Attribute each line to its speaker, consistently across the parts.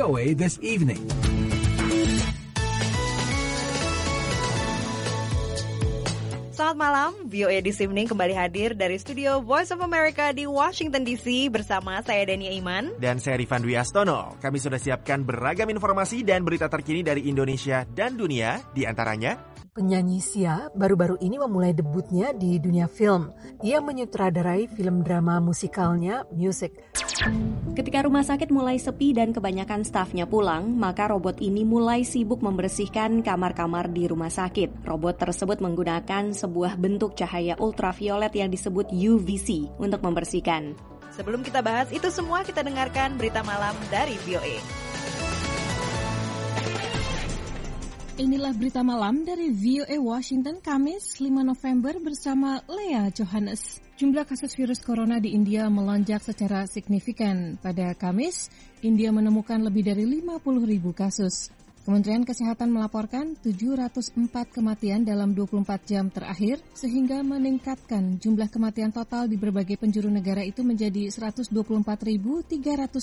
Speaker 1: VOA This Evening.
Speaker 2: Selamat malam, VOA This Evening kembali hadir dari studio Voice of America di Washington DC bersama saya Dania Iman.
Speaker 3: Dan saya Rifan Dwi Astono. Kami sudah siapkan beragam informasi dan berita terkini dari Indonesia dan dunia, di antaranya...
Speaker 4: Penyanyi Sia baru-baru ini memulai debutnya di dunia film. Ia menyutradarai film drama musikalnya Music.
Speaker 5: Ketika rumah sakit mulai sepi dan kebanyakan stafnya pulang, maka robot ini mulai sibuk membersihkan kamar-kamar di rumah sakit. Robot tersebut menggunakan sebuah bentuk cahaya ultraviolet yang disebut UVC untuk membersihkan.
Speaker 2: Sebelum kita bahas itu semua, kita dengarkan berita malam dari VOA.
Speaker 6: Inilah berita malam dari VOA Washington, Kamis 5 November bersama Lea Johannes. Jumlah kasus virus corona di India melonjak secara signifikan. Pada Kamis, India menemukan lebih dari 50.000 kasus. Kementerian Kesehatan melaporkan 704 kematian dalam 24 jam terakhir, sehingga meningkatkan jumlah kematian total di berbagai penjuru negara itu menjadi 124.315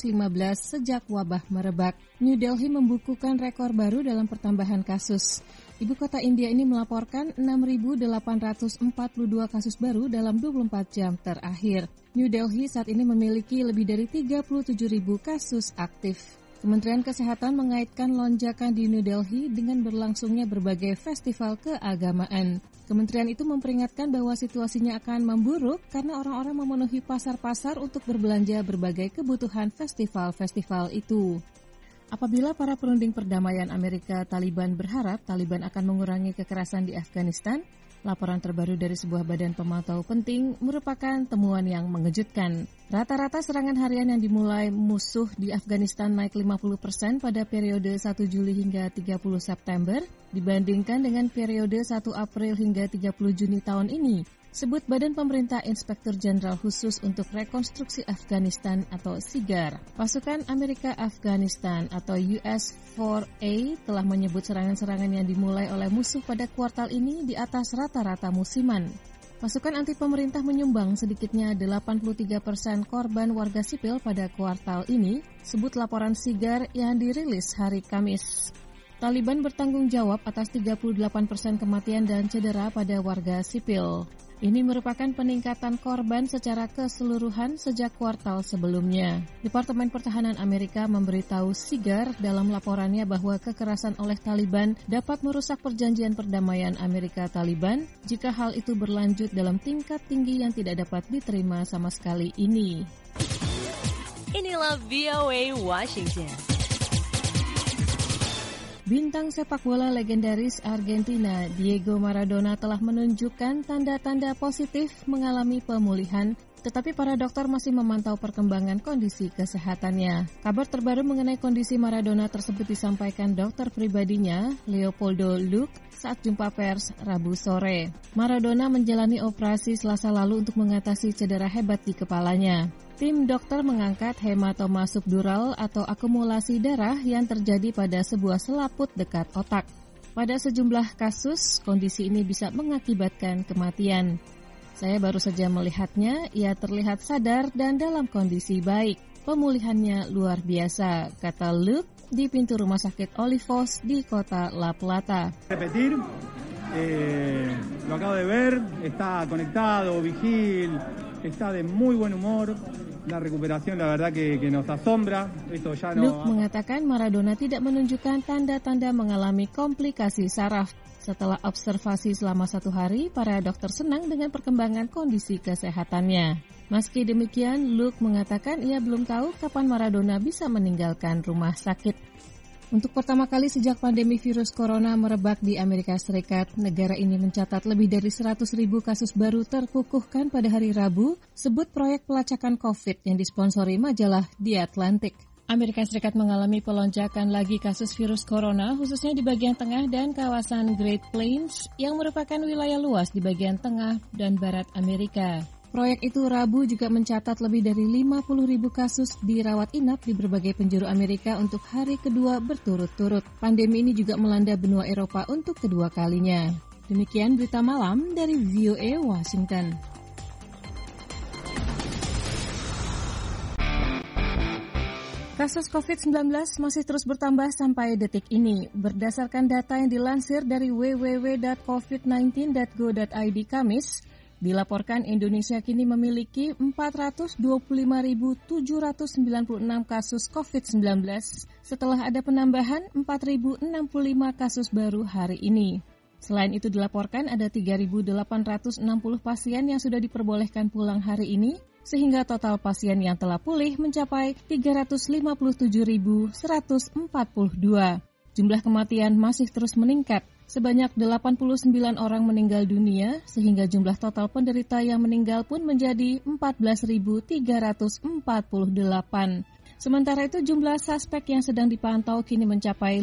Speaker 6: sejak wabah merebak. New Delhi membukukan rekor baru dalam pertambahan kasus. Ibu kota India ini melaporkan 6.842 kasus baru dalam 24 jam terakhir. New Delhi saat ini memiliki lebih dari 37.000 kasus aktif. Kementerian Kesehatan mengaitkan lonjakan di New Delhi dengan berlangsungnya berbagai festival keagamaan. Kementerian itu memperingatkan bahwa situasinya akan memburuk karena orang-orang memenuhi pasar-pasar untuk berbelanja berbagai kebutuhan festival-festival itu. Apabila para perunding perdamaian Amerika Taliban berharap Taliban akan mengurangi kekerasan di Afghanistan, laporan terbaru dari sebuah badan pemantau penting merupakan temuan yang mengejutkan. Rata-rata serangan harian yang dimulai musuh di Afghanistan naik 50% pada periode 1 Juli hingga 30 September dibandingkan dengan periode 1 April hingga 30 Juni tahun ini. Sebut Badan Pemerintah Inspektur Jenderal Khusus untuk Rekonstruksi Afghanistan atau SIGAR. Pasukan Amerika Afghanistan atau US-4A telah menyebut serangan-serangan yang dimulai oleh musuh pada kuartal ini di atas rata-rata musiman. Pasukan anti pemerintah menyumbang sedikitnya 83% korban warga sipil pada kuartal ini, sebut laporan SIGAR yang dirilis hari Kamis. Taliban bertanggung jawab atas 38% kematian dan cedera pada warga sipil. Ini merupakan peningkatan korban secara keseluruhan sejak kuartal sebelumnya. Departemen Pertahanan Amerika memberitahu SIGAR dalam laporannya bahwa kekerasan oleh Taliban dapat merusak perjanjian perdamaian Amerika-Taliban jika hal itu berlanjut dalam tingkat tinggi yang tidak dapat diterima sama sekali ini.
Speaker 2: Inilah VOA Washington.
Speaker 6: Bintang sepak bola legendaris Argentina, Diego Maradona telah menunjukkan tanda-tanda positif mengalami pemulihan, tetapi para dokter masih memantau perkembangan kondisi kesehatannya. Kabar terbaru mengenai kondisi Maradona tersebut disampaikan dokter pribadinya, Leopoldo Luque, saat jumpa pers Rabu sore. Maradona menjalani operasi Selasa lalu untuk mengatasi cedera hebat di kepalanya. Tim dokter mengangkat hematoma subdural atau akumulasi darah yang terjadi pada sebuah selaput dekat otak. Pada sejumlah kasus, kondisi ini bisa mengakibatkan kematian. Saya baru saja melihatnya, ia terlihat sadar dan dalam kondisi baik. Pemulihannya luar biasa, kata Luque di pintu rumah sakit Olivos di kota La Plata.
Speaker 7: Lo acabo de ver, está conectado, vigil, está de muy buen humor. La recuperación la verdad que nos asombra. Esto ya no.
Speaker 6: Luque mengatakan Maradona tidak menunjukkan tanda-tanda mengalami komplikasi saraf. Setelah observasi selama 1 hari, para dokter senang dengan perkembangan kondisi kesehatannya. Meski demikian, Luque mengatakan ia belum tahu kapan Maradona bisa meninggalkan rumah sakit. Untuk pertama kali sejak pandemi virus corona merebak di Amerika Serikat, negara ini mencatat lebih dari 100.000 kasus baru terkukuhkan pada hari Rabu, sebut proyek pelacakan COVID yang disponsori majalah The Atlantic. Amerika Serikat mengalami pelonjakan lagi kasus virus corona, khususnya di bagian tengah dan kawasan Great Plains, yang merupakan wilayah luas di bagian tengah dan barat Amerika. Proyek itu Rabu juga mencatat lebih dari 50.000 kasus dirawat inap di berbagai penjuru Amerika untuk hari kedua berturut-turut. Pandemi ini juga melanda benua Eropa untuk kedua kalinya. Demikian berita malam dari VOA Washington. Kasus COVID-19 masih terus bertambah sampai detik ini. Berdasarkan data yang dilansir dari www.covid19.go.id Kamis, dilaporkan Indonesia kini memiliki 425.796 kasus COVID-19 setelah ada penambahan 4.065 kasus baru hari ini. Selain itu dilaporkan ada 3.860 pasien yang sudah diperbolehkan pulang hari ini, sehingga total pasien yang telah pulih mencapai 357.142. Jumlah kematian masih terus meningkat. Sebanyak 89 orang meninggal dunia, sehingga jumlah total penderita yang meninggal pun menjadi 14.348. Sementara itu jumlah suspek yang sedang dipantau kini mencapai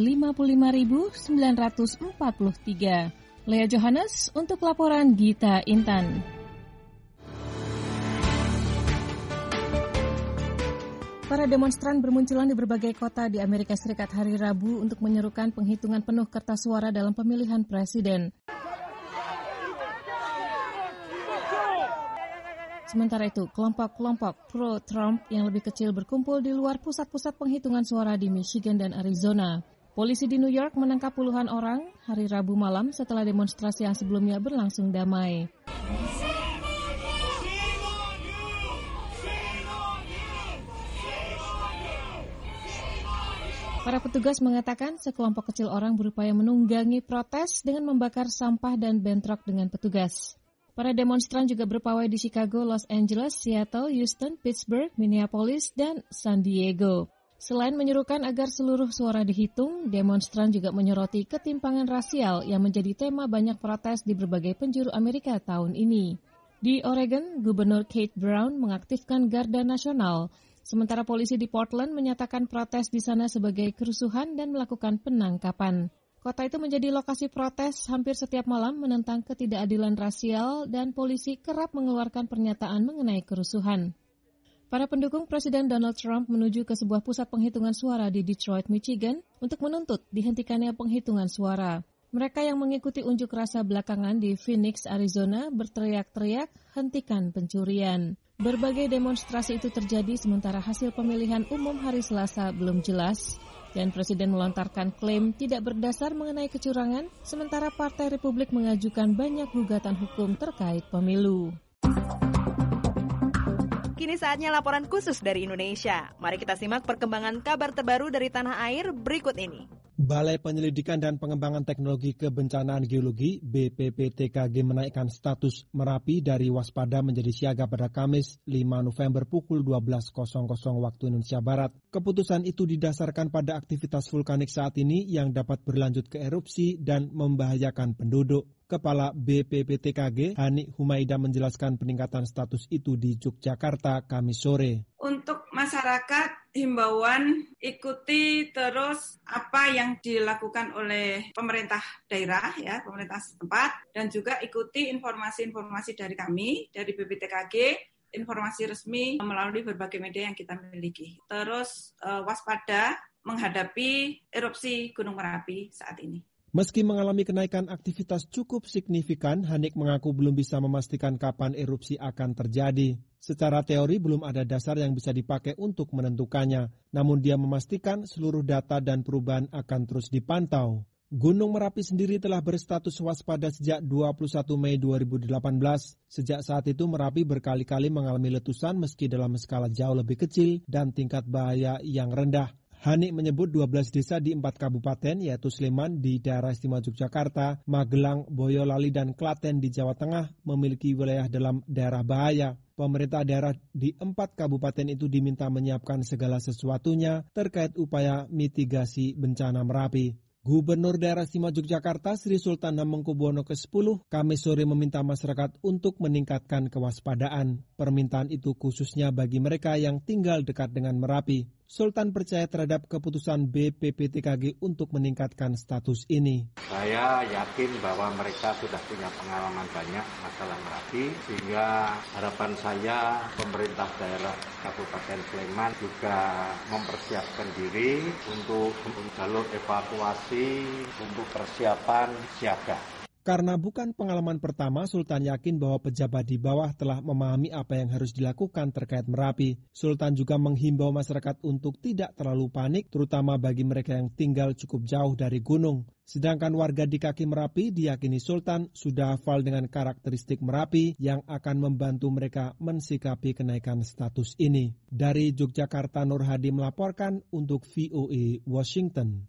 Speaker 6: 55.943. Lea Johannes untuk laporan Gita Intan. Para demonstran bermunculan di berbagai kota di Amerika Serikat hari Rabu untuk menyerukan penghitungan penuh kertas suara dalam pemilihan presiden. Sementara itu, kelompok-kelompok pro-Trump yang lebih kecil berkumpul di luar pusat-pusat penghitungan suara di Michigan dan Arizona. Polisi di New York menangkap puluhan orang hari Rabu malam setelah demonstrasi yang sebelumnya berlangsung damai. Para petugas mengatakan sekelompok kecil orang berupaya menunggangi protes dengan membakar sampah dan bentrok dengan petugas. Para demonstran juga berpawai di Chicago, Los Angeles, Seattle, Houston, Pittsburgh, Minneapolis, dan San Diego. Selain menyerukan agar seluruh suara dihitung, demonstran juga menyoroti ketimpangan rasial yang menjadi tema banyak protes di berbagai penjuru Amerika tahun ini. Di Oregon, Gubernur Kate Brown mengaktifkan Garda Nasional, sementara polisi di Portland menyatakan protes di sana sebagai kerusuhan dan melakukan penangkapan. Kota itu menjadi lokasi protes hampir setiap malam menentang ketidakadilan rasial dan polisi kerap mengeluarkan pernyataan mengenai kerusuhan. Para pendukung Presiden Donald Trump menuju ke sebuah pusat penghitungan suara di Detroit, Michigan untuk menuntut dihentikannya penghitungan suara. Mereka yang mengikuti unjuk rasa belakangan di Phoenix, Arizona berteriak-teriak, "Hentikan pencurian." Berbagai demonstrasi itu terjadi sementara hasil pemilihan umum hari Selasa belum jelas dan Presiden melontarkan klaim tidak berdasar mengenai kecurangan, sementara Partai Republik mengajukan banyak gugatan hukum terkait pemilu.
Speaker 2: Kini saatnya laporan khusus dari Indonesia. Mari kita simak perkembangan kabar terbaru dari tanah air berikut ini.
Speaker 1: Balai Penyelidikan dan Pengembangan Teknologi Kebencanaan Geologi (BPPTKG) menaikkan status Merapi dari waspada menjadi siaga pada Kamis 5 November pukul 12.00 waktu Indonesia Barat. Keputusan itu didasarkan pada aktivitas vulkanik saat ini yang dapat berlanjut ke erupsi dan membahayakan penduduk. Kepala BPPTKG, Hani Humaida menjelaskan peningkatan status itu di Yogyakarta Kamis sore.
Speaker 8: Untuk masyarakat, himbauan ikuti terus apa yang dilakukan oleh pemerintah daerah, ya, pemerintah setempat, dan juga ikuti informasi-informasi dari kami, dari BPPTKG, informasi resmi melalui berbagai media yang kita miliki. Terus waspada menghadapi erupsi Gunung Merapi saat ini.
Speaker 1: Meski mengalami kenaikan aktivitas cukup signifikan, Hanik mengaku belum bisa memastikan kapan erupsi akan terjadi. Secara teori belum ada dasar yang bisa dipakai untuk menentukannya, namun dia memastikan seluruh data dan perubahan akan terus dipantau. Gunung Merapi sendiri telah berstatus waspada sejak 21 Mei 2018. Sejak saat itu Merapi berkali-kali mengalami letusan meski dalam skala jauh lebih kecil dan tingkat bahaya yang rendah. Hanik menyebut 12 desa di 4 kabupaten yaitu Sleman di daerah istimewa Yogyakarta, Magelang, Boyolali, dan Klaten di Jawa Tengah memiliki wilayah dalam daerah bahaya. Pemerintah daerah di 4 kabupaten itu diminta menyiapkan segala sesuatunya terkait upaya mitigasi bencana Merapi. Gubernur Daerah Istimewa Yogyakarta Sri Sultan Hamengkubuwono ke-10 Kamis sore meminta masyarakat untuk meningkatkan kewaspadaan. Permintaan itu khususnya bagi mereka yang tinggal dekat dengan Merapi. Sultan percaya terhadap keputusan BPPTKG untuk meningkatkan status ini.
Speaker 9: Saya yakin bahwa mereka sudah punya pengalaman banyak masalah Merapi, sehingga harapan saya pemerintah daerah Kabupaten Sleman juga mempersiapkan diri untuk jalur evakuasi untuk persiapan siaga.
Speaker 1: Karena bukan pengalaman pertama, Sultan yakin bahwa pejabat di bawah telah memahami apa yang harus dilakukan terkait Merapi. Sultan juga menghimbau masyarakat untuk tidak terlalu panik, terutama bagi mereka yang tinggal cukup jauh dari gunung. Sedangkan warga di kaki Merapi diyakini Sultan sudah hafal dengan karakteristik Merapi yang akan membantu mereka mensikapi kenaikan status ini. Dari Yogyakarta, Nur Hadi melaporkan untuk VOA Washington.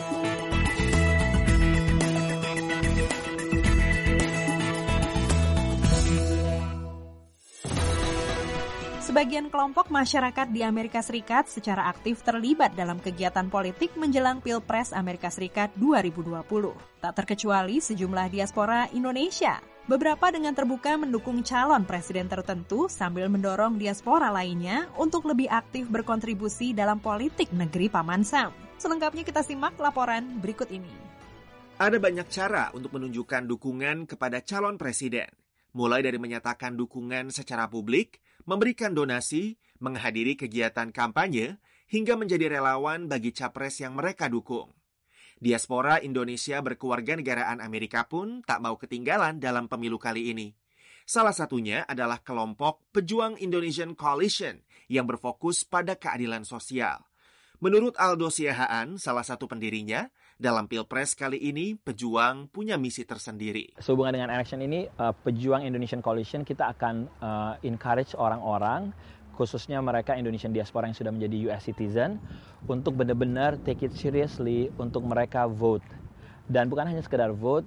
Speaker 2: Sebagian kelompok masyarakat di Amerika Serikat secara aktif terlibat dalam kegiatan politik menjelang Pilpres Amerika Serikat 2020. Tak terkecuali sejumlah diaspora Indonesia. Beberapa dengan terbuka mendukung calon presiden tertentu sambil mendorong diaspora lainnya untuk lebih aktif berkontribusi dalam politik negeri Paman Sam. Selengkapnya kita simak laporan berikut ini.
Speaker 3: Ada banyak cara untuk menunjukkan dukungan kepada calon presiden. Mulai dari menyatakan dukungan secara publik, memberikan donasi, menghadiri kegiatan kampanye, hingga menjadi relawan bagi capres yang mereka dukung. Diaspora Indonesia berkewarganegaraan Amerika pun tak mau ketinggalan dalam pemilu kali ini. Salah satunya adalah kelompok Pejuang Indonesian Coalition yang berfokus pada keadilan sosial. Menurut Aldo Siahaan, salah satu pendirinya, dalam Pilpres kali ini, Pejuang punya misi tersendiri.
Speaker 10: Sehubungan dengan election ini, Pejuang Indonesian Coalition kita akan encourage orang-orang, khususnya mereka Indonesian diaspora yang sudah menjadi US citizen, untuk benar-benar take it seriously untuk mereka vote. Dan bukan hanya sekedar vote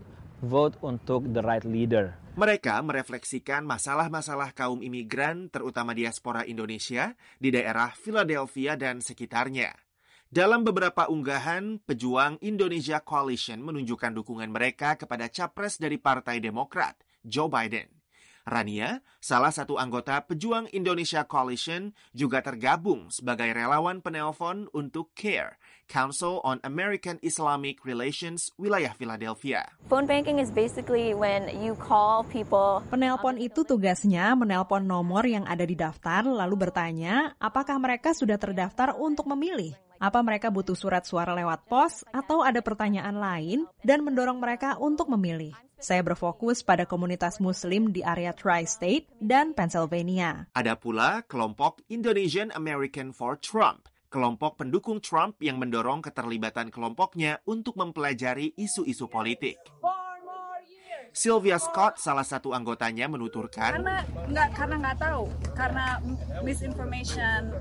Speaker 10: untuk the right leader.
Speaker 3: Mereka merefleksikan masalah-masalah kaum imigran, terutama diaspora Indonesia, di daerah Philadelphia dan sekitarnya. Dalam beberapa unggahan, Pejuang Indonesia Coalition menunjukkan dukungan mereka kepada capres dari Partai Demokrat, Joe Biden. Rania, salah satu anggota Pejuang Indonesia Coalition, juga tergabung sebagai relawan penelpon untuk CARE, Council on American Islamic Relations, wilayah Philadelphia.
Speaker 11: Phone banking is basically when you call people.
Speaker 2: Penelpon itu tugasnya menelpon nomor yang ada di daftar, lalu bertanya apakah mereka sudah terdaftar untuk memilih. Apa mereka butuh surat suara lewat pos atau ada pertanyaan lain dan mendorong mereka untuk memilih. Saya berfokus pada komunitas Muslim di area Tri-State dan Pennsylvania.
Speaker 3: Ada pula kelompok Indonesian American for Trump, kelompok pendukung Trump yang mendorong keterlibatan kelompoknya untuk mempelajari isu-isu politik. Sylvia Scott, salah satu anggotanya, menuturkan,
Speaker 12: karena nggak tahu, karena misinformation,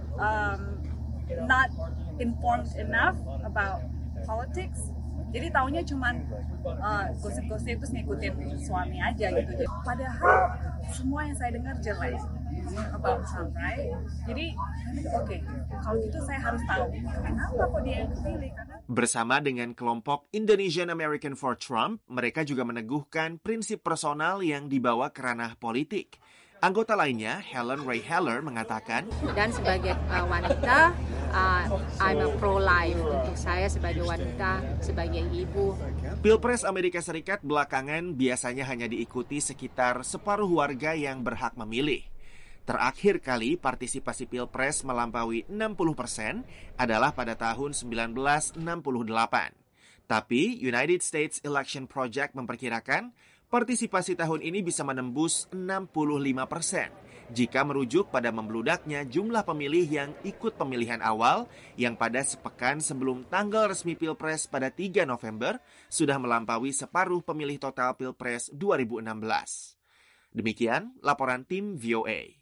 Speaker 12: not informed enough about politics. Jadi taunya cuma gosip-gosip terus ngikutin suami aja gitu. Padahal semua yang saya dengar jelek about Trump, right? Jadi oke, kalau gitu saya harus tahu kenapa kok dia yang dipilih.
Speaker 3: Bersama dengan kelompok Indonesian American for Trump, mereka juga meneguhkan prinsip personal yang dibawa ke ranah politik. Anggota lainnya, Helen Ray Heller, mengatakan,
Speaker 13: dan sebagai wanita, I'm a pro-life. Untuk saya sebagai wanita, sebagai ibu.
Speaker 3: Pilpres Amerika Serikat belakangan biasanya hanya diikuti sekitar separuh warga yang berhak memilih. Terakhir kali partisipasi Pilpres melampaui 60% adalah pada tahun 1968. Tapi United States Election Project memperkirakan partisipasi tahun ini bisa menembus 65% jika merujuk pada membludaknya jumlah pemilih yang ikut pemilihan awal yang pada sepekan sebelum tanggal resmi Pilpres pada 3 November sudah melampaui separuh pemilih total Pilpres 2016. Demikian laporan tim VOA.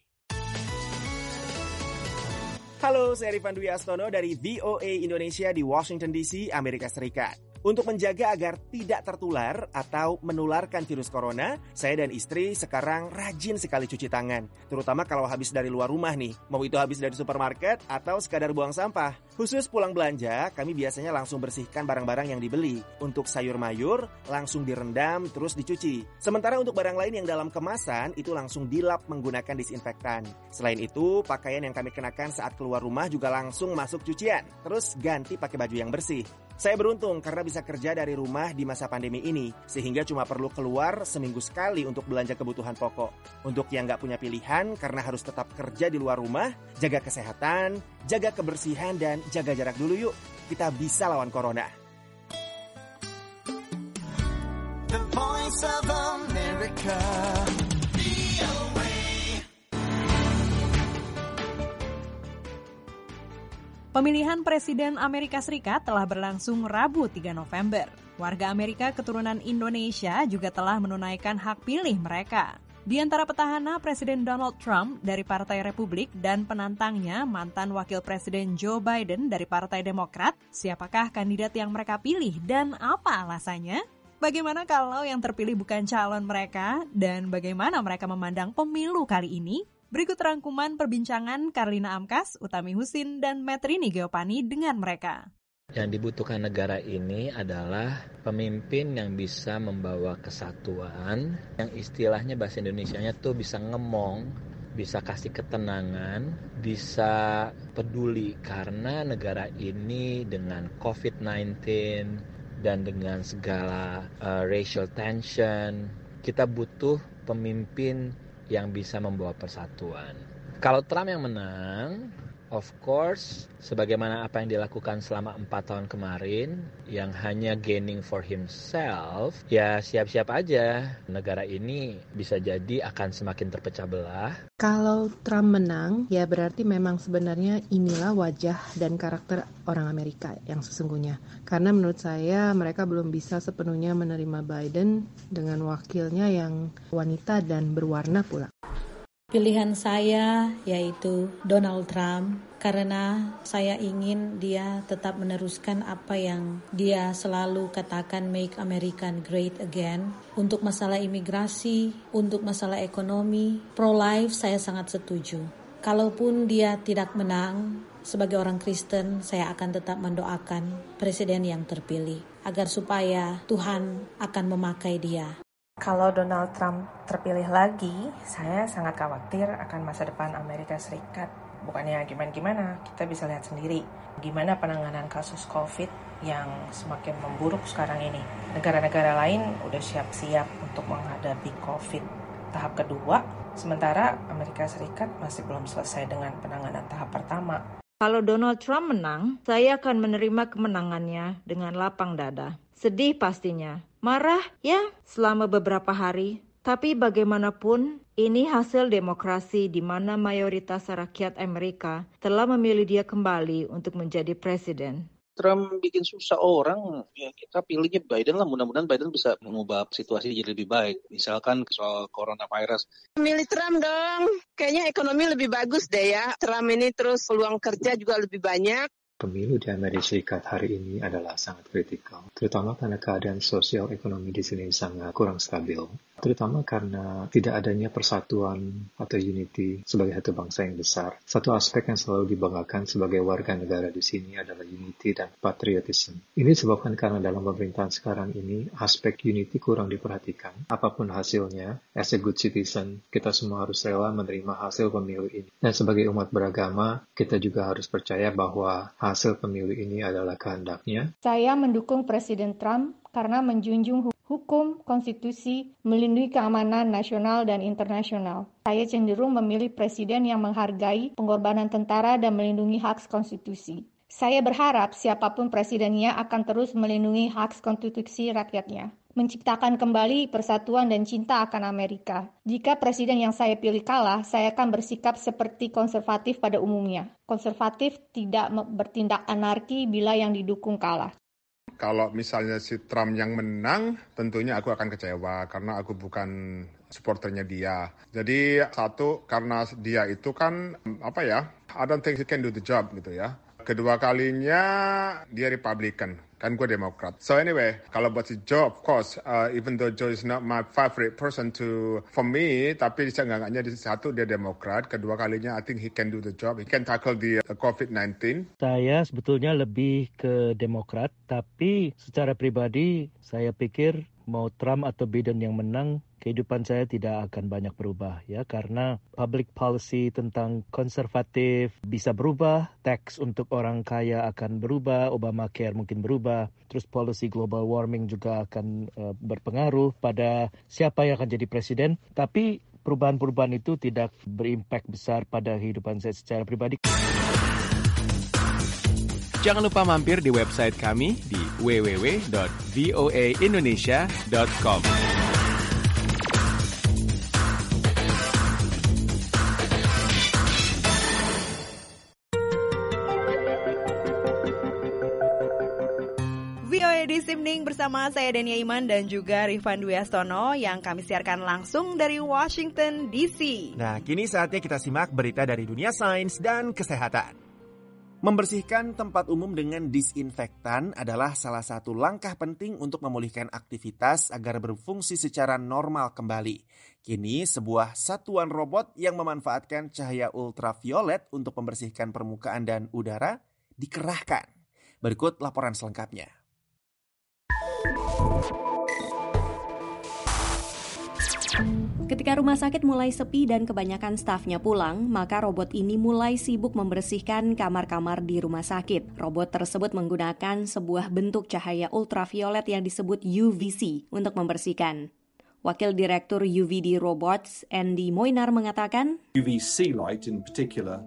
Speaker 3: Halo, saya Rifan Dwi Astono dari VOA Indonesia di Washington DC, Amerika Serikat. Untuk menjaga agar tidak tertular atau menularkan virus corona, saya dan istri sekarang rajin sekali cuci tangan. Terutama kalau habis dari luar rumah nih, mau itu habis dari supermarket atau sekadar buang sampah. Khusus pulang belanja, kami biasanya langsung bersihkan barang-barang yang dibeli. Untuk sayur mayur, langsung direndam terus dicuci. Sementara untuk barang lain yang dalam kemasan, itu langsung dilap menggunakan disinfektan. Selain itu, pakaian yang kami kenakan saat keluar rumah juga langsung masuk cucian. Terus ganti pakai baju yang bersih. Saya beruntung karena bisa kerja dari rumah di masa pandemi ini, sehingga cuma perlu keluar seminggu sekali untuk belanja kebutuhan pokok. Untuk yang nggak punya pilihan karena harus tetap kerja di luar rumah, jaga kesehatan, jaga kebersihan, dan jaga jarak dulu yuk. Kita bisa lawan corona. The Voice
Speaker 14: Voice of America.
Speaker 2: Pemilihan Presiden Amerika Serikat telah berlangsung Rabu 3 November. Warga Amerika keturunan Indonesia juga telah menunaikan hak pilih mereka. Di antara petahana Presiden Donald Trump dari Partai Republik dan penantangnya mantan Wakil Presiden Joe Biden dari Partai Demokrat, siapakah kandidat yang mereka pilih dan apa alasannya? Bagaimana kalau yang terpilih bukan calon mereka dan bagaimana mereka memandang pemilu kali ini? Berikut rangkuman perbincangan Karlina Amkas, Utami Husin, dan Metrini Geopani dengan mereka.
Speaker 10: Yang dibutuhkan negara ini adalah pemimpin yang bisa membawa kesatuan, yang istilahnya bahasa Indonesianya tuh bisa ngemong, bisa kasih ketenangan, bisa peduli karena negara ini dengan COVID-19 dan dengan segala racial tension, kita butuh pemimpin yang bisa membawa persatuan. Kalau Trump yang menang, of course, sebagaimana apa yang dilakukan selama 4 tahun kemarin, yang hanya gaining for himself, ya siap-siap aja. Negara ini bisa jadi akan semakin terpecah belah.
Speaker 15: Kalau Trump menang, ya berarti memang sebenarnya inilah wajah dan karakter orang Amerika yang sesungguhnya. Karena menurut saya mereka belum bisa sepenuhnya menerima Biden dengan wakilnya yang wanita dan berwarna pula.
Speaker 16: Pilihan saya yaitu Donald Trump karena saya ingin dia tetap meneruskan apa yang dia selalu katakan make America great again. Untuk masalah imigrasi, untuk masalah ekonomi, pro-life saya sangat setuju. Kalaupun dia tidak menang, sebagai orang Kristen saya akan tetap mendoakan presiden yang terpilih agar supaya Tuhan akan memakai dia.
Speaker 17: Kalau Donald Trump terpilih lagi, saya sangat khawatir akan masa depan Amerika Serikat. Bukannya gimana-gimana, kita bisa lihat sendiri gimana penanganan kasus COVID yang semakin memburuk sekarang ini. Negara-negara lain udah siap-siap untuk menghadapi COVID tahap kedua, sementara Amerika Serikat masih belum selesai dengan penanganan tahap pertama.
Speaker 18: Kalau Donald Trump menang, saya akan menerima kemenangannya dengan lapang dada. Sedih pastinya, marah ya selama beberapa hari. Tapi bagaimanapun, ini hasil demokrasi di mana mayoritas rakyat Amerika telah memilih dia kembali untuk menjadi presiden.
Speaker 19: Trump bikin susah orang, ya kita pilihnya Biden lah, mudah-mudahan Biden bisa mengubah situasi jadi lebih baik. Misalkan soal coronavirus.
Speaker 20: Milih Trump dong, kayaknya ekonomi lebih bagus deh ya. Trump ini terus peluang kerja juga lebih banyak.
Speaker 21: Pemilu di Amerika Serikat hari ini adalah sangat kritikal, terutama karena keadaan sosial ekonomi di sini sangat kurang stabil, terutama karena tidak adanya persatuan atau unity sebagai satu bangsa yang besar. Satu aspek yang selalu dibanggakan sebagai warga negara di sini adalah unity dan patriotism. Ini disebabkan karena dalam pemerintahan sekarang ini, aspek unity kurang diperhatikan. Apapun hasilnya, as a good citizen, kita semua harus rela menerima hasil pemilu ini. Dan sebagai umat beragama, kita juga harus percaya bahwa hasil pemilu ini adalah kehendaknya.
Speaker 22: Saya mendukung Presiden Trump karena menjunjung hukum, konstitusi, melindungi keamanan nasional dan internasional. Saya cenderung memilih presiden yang menghargai pengorbanan tentara dan melindungi hak konstitusi. Saya berharap siapapun presidennya akan terus melindungi hak konstitusi rakyatnya, menciptakan kembali persatuan dan cinta akan Amerika. Jika presiden yang saya pilih kalah, saya akan bersikap seperti konservatif pada umumnya. Konservatif tidak bertindak anarki bila yang didukung kalah.
Speaker 23: Kalau misalnya si Trump yang menang, tentunya aku akan kecewa karena aku bukan supporternya dia. Jadi satu, karena dia itu kan, I don't think he can do the job gitu ya. Kedua kalinya dia Republican, kan gue Demokrat. So anyway, kalau buat si Joe, of course, even though Joe is not my favorite person for me, tapi seenggaknya di satu dia Demokrat. Kedua kalinya I think he can do the job. He can tackle the COVID-19.
Speaker 24: Saya sebetulnya lebih ke Demokrat, tapi secara pribadi saya pikir mau Trump atau Biden yang menang, kehidupan saya tidak akan banyak berubah ya, karena public policy tentang konservatif bisa berubah, tax untuk orang kaya akan berubah, Obamacare mungkin berubah, terus policy global warming juga akan berpengaruh pada siapa yang akan jadi presiden, tapi perubahan-perubahan itu tidak berimpak besar pada kehidupan saya secara pribadi.
Speaker 25: Jangan lupa mampir di website kami di www.voaindonesia.com.
Speaker 2: VOA This Evening bersama saya Dania Iman dan juga Rifan Dwi Astono yang kami siarkan langsung dari Washington DC.
Speaker 3: Nah, kini saatnya kita simak berita dari dunia sains dan kesehatan. Membersihkan tempat umum dengan disinfektan adalah salah satu langkah penting untuk memulihkan aktivitas agar berfungsi secara normal kembali. Kini, sebuah satuan robot yang memanfaatkan cahaya ultraviolet untuk membersihkan permukaan dan udara dikerahkan. Berikut laporan selengkapnya.
Speaker 2: Ketika rumah sakit mulai sepi dan kebanyakan stafnya pulang, maka robot ini mulai sibuk membersihkan kamar-kamar di rumah sakit. Robot tersebut menggunakan sebuah bentuk cahaya ultraviolet yang disebut UVC untuk membersihkan. Wakil Direktur UVD Robots, Andy Moinar, mengatakan,
Speaker 4: UVC light in particular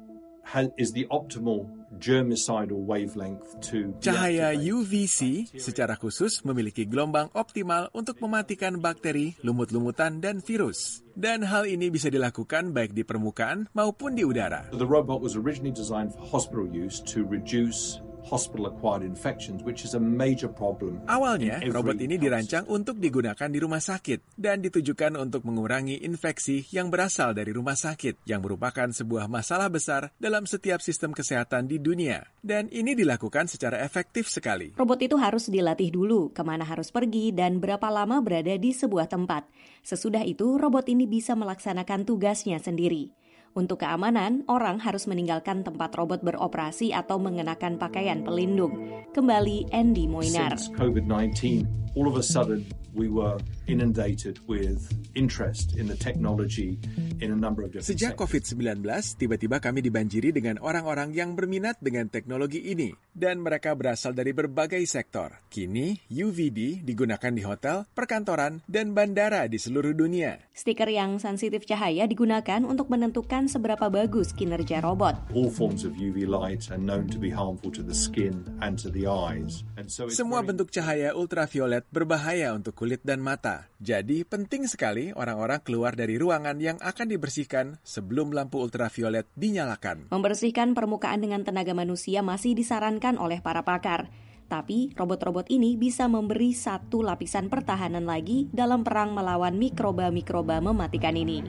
Speaker 4: is the optimal germicidal wavelength to
Speaker 25: cahaya UVC secara khusus memiliki gelombang optimal untuk mematikan bakteri, lumut-lumutan, dan virus. Dan hal ini bisa dilakukan baik di permukaan maupun di udara.
Speaker 4: The robot was originally designed for hospital use to reduce hospital-acquired infections, which is a major problem.
Speaker 25: Awalnya, robot ini dirancang untuk digunakan di rumah sakit dan ditujukan untuk mengurangi infeksi yang berasal dari rumah sakit, yang merupakan sebuah masalah besar dalam setiap sistem kesehatan di dunia. Dan ini dilakukan secara efektif sekali.
Speaker 2: Robot itu harus dilatih dulu kemana harus pergi dan berapa lama berada di sebuah tempat. Sesudah itu, robot ini bisa melaksanakan tugasnya sendiri. Untuk keamanan, orang harus meninggalkan tempat robot beroperasi atau mengenakan pakaian pelindung. Kembali Andy Moinar.
Speaker 4: Since COVID-19, all of a sudden we were inundated with interest in the technology in a number of different
Speaker 25: Sejak COVID-19, tiba-tiba kami dibanjiri dengan orang-orang yang berminat dengan teknologi ini, dan mereka berasal dari berbagai sektor. Kini, UVD digunakan di hotel, perkantoran, dan bandara di seluruh dunia.
Speaker 2: Stiker yang sensitif cahaya digunakan untuk menentukan seberapa bagus kinerja robot.
Speaker 4: All forms of UV light are known to be harmful to the skin and to the eyes. And so
Speaker 25: Semua bentuk cahaya ultraviolet berbahaya untuk kulit dan mata. Jadi penting sekali orang-orang keluar dari ruangan yang akan dibersihkan sebelum lampu ultraviolet dinyalakan.
Speaker 2: Membersihkan permukaan dengan tenaga manusia masih disarankan oleh para pakar. Tapi robot-robot ini bisa memberi satu lapisan pertahanan lagi dalam perang melawan mikroba-mikroba mematikan ini.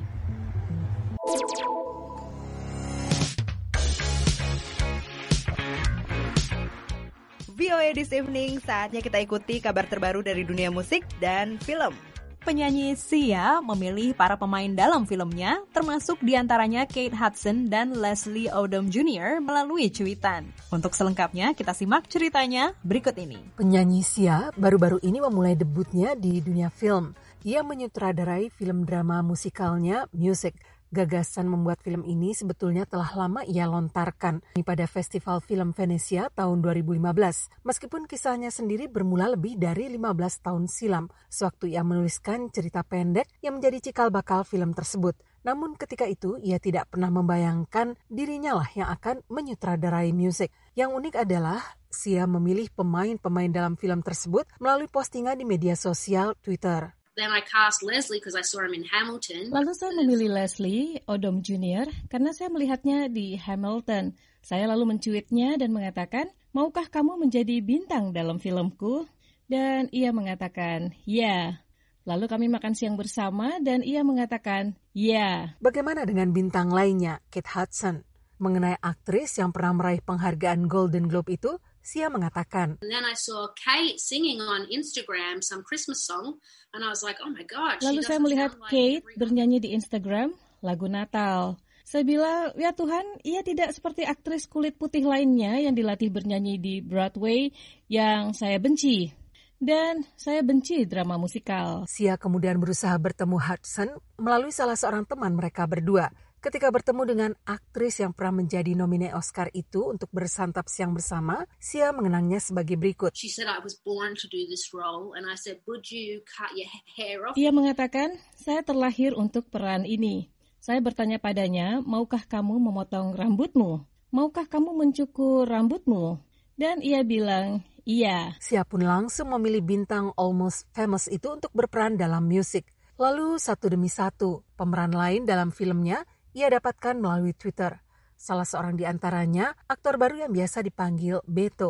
Speaker 2: VOA This Evening, saatnya kita ikuti kabar terbaru dari dunia musik dan film. Penyanyi Sia memilih para pemain dalam filmnya, termasuk diantaranya Kate Hudson dan Leslie Odom Jr. melalui cuitan. Untuk selengkapnya, kita simak ceritanya berikut ini.
Speaker 5: Penyanyi Sia baru-baru ini memulai debutnya di dunia film. Ia menyutradarai film drama musikalnya Music. Gagasan membuat film ini sebetulnya telah lama ia lontarkan pada Festival Film Venesia tahun 2015. Meskipun kisahnya sendiri bermula lebih dari 15 tahun silam, sewaktu ia menuliskan cerita pendek yang menjadi cikal bakal film tersebut. Namun ketika itu ia tidak pernah membayangkan dirinya lah yang akan menyutradarai Music. Yang unik adalah Sia memilih pemain-pemain dalam film tersebut melalui postingan di media sosial Twitter.
Speaker 6: Then I cast Leslie because I saw him in Hamilton.
Speaker 7: Lalu saya memilih Leslie Odom Jr. karena saya melihatnya di Hamilton. Saya lalu mencuitnya dan mengatakan, maukah kamu menjadi bintang dalam filmku? Dan ia mengatakan, ya. Lalu kami makan siang bersama dan ia mengatakan, ya.
Speaker 5: Bagaimana dengan bintang lainnya, Kate Hudson? Mengenai aktris yang pernah meraih penghargaan Golden Globe itu, Sia mengatakan,
Speaker 6: And then I saw Kate singing on Instagram some Christmas song, and I was like, oh my God.
Speaker 7: Lalu saya melihat Kate bernyanyi di Instagram lagu Natal. Saya bilang, ya Tuhan, ia tidak seperti aktris kulit putih lainnya yang dilatih bernyanyi di Broadway yang saya benci. Dan saya benci drama musikal.
Speaker 5: Sia kemudian berusaha bertemu Hudson melalui salah seorang teman mereka berdua. Ketika bertemu dengan aktris yang pernah menjadi nomine Oscar itu untuk bersantap siang bersama, Sia mengenangnya sebagai berikut.
Speaker 6: She said I was born to do this role, and I said, would you cut your hair off?
Speaker 7: Ia mengatakan, saya terlahir untuk peran ini. Saya bertanya padanya, maukah kamu memotong rambutmu? Maukah kamu mencukur rambutmu? Dan ia bilang, iya.
Speaker 5: Sia pun langsung memilih bintang Almost Famous itu untuk berperan dalam Music. Lalu satu demi satu, pemeran lain dalam filmnya ia dapatkan melalui Twitter. Salah seorang di antaranya, aktor baru yang biasa dipanggil Beto.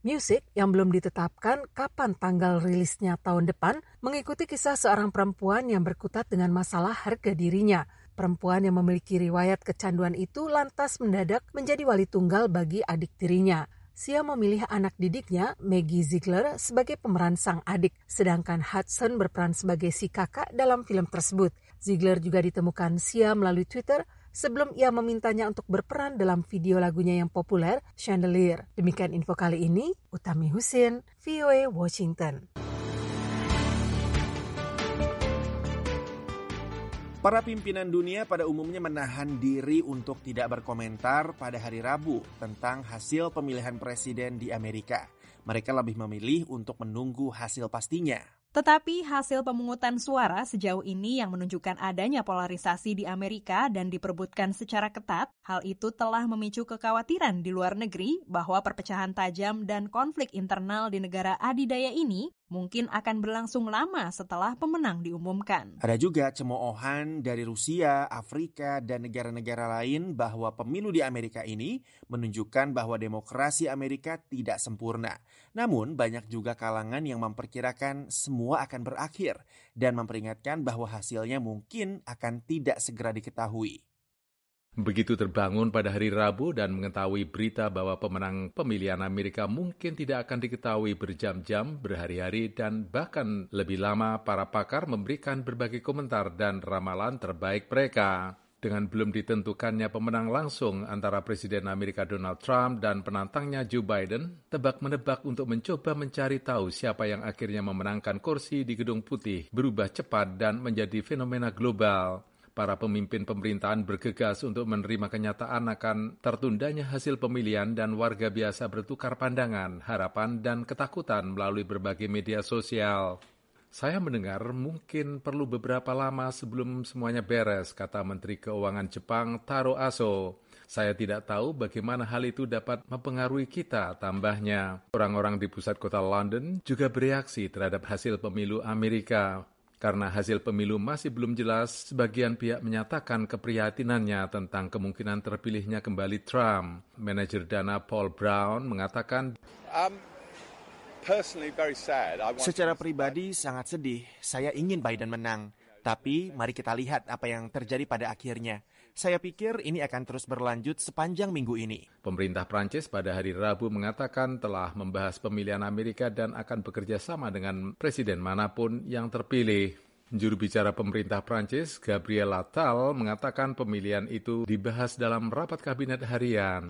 Speaker 5: Music yang belum ditetapkan kapan tanggal rilisnya tahun depan mengikuti kisah seorang perempuan yang berkutat dengan masalah harga dirinya. Perempuan yang memiliki riwayat kecanduan itu lantas mendadak menjadi wali tunggal bagi adik tirinya. Sia memilih anak didiknya, Maggie Ziegler, sebagai pemeran sang adik, sedangkan Hudson berperan sebagai si kakak dalam film tersebut. Ziegler juga ditemukan Sia melalui Twitter sebelum ia memintanya untuk berperan dalam video lagunya yang populer, Chandelier. Demikian info kali ini, Utami Husin, VOA Washington.
Speaker 3: Para pimpinan dunia pada umumnya menahan diri untuk tidak berkomentar pada hari Rabu tentang hasil pemilihan presiden di Amerika. Mereka lebih memilih untuk menunggu hasil pastinya.
Speaker 2: Tetapi hasil pemungutan suara sejauh ini yang menunjukkan adanya polarisasi di Amerika dan diperebutkan secara ketat, hal itu telah memicu kekhawatiran di luar negeri bahwa perpecahan tajam dan konflik internal di negara adidaya ini mungkin akan berlangsung lama setelah pemenang diumumkan.
Speaker 3: Ada juga cemoohan dari Rusia, Afrika, dan negara-negara lain bahwa pemilu di Amerika ini menunjukkan bahwa demokrasi Amerika tidak sempurna. Namun banyak juga kalangan yang memperkirakan semua akan berakhir dan memperingatkan bahwa hasilnya mungkin akan tidak segera diketahui.
Speaker 1: Begitu terbangun pada hari Rabu dan mengetahui berita bahwa pemenang pemilihan Amerika mungkin tidak akan diketahui berjam-jam, berhari-hari, dan bahkan lebih lama, para pakar memberikan berbagai komentar dan ramalan terbaik mereka. Dengan belum ditentukannya pemenang langsung antara Presiden Amerika Donald Trump dan penantangnya Joe Biden, tebak-menebak untuk mencoba mencari tahu siapa yang akhirnya memenangkan kursi di Gedung Putih berubah cepat dan menjadi fenomena global. Para pemimpin pemerintahan bergegas untuk menerima kenyataan akan tertundanya hasil pemilihan dan warga biasa bertukar pandangan, harapan, dan ketakutan melalui berbagai media sosial. Saya mendengar mungkin perlu beberapa lama sebelum semuanya beres, kata Menteri Keuangan Jepang Taro Aso. Saya tidak tahu bagaimana hal itu dapat mempengaruhi kita, tambahnya. Orang-orang di pusat kota London juga bereaksi terhadap hasil pemilu Amerika. Karena hasil pemilu masih belum jelas, sebagian pihak menyatakan keprihatinannya tentang kemungkinan terpilihnya kembali Trump. Manajer dana Paul Brown mengatakan,
Speaker 3: secara pribadi sangat sedih, saya ingin Biden menang. Tapi mari kita lihat apa yang terjadi pada akhirnya. Saya pikir ini akan terus berlanjut sepanjang minggu ini.
Speaker 1: Pemerintah Prancis pada hari Rabu mengatakan telah membahas pemilihan Amerika dan akan bekerja sama dengan presiden manapun yang terpilih. Juru bicara pemerintah Prancis, Gabriel Attal, mengatakan pemilihan itu dibahas dalam rapat kabinet harian.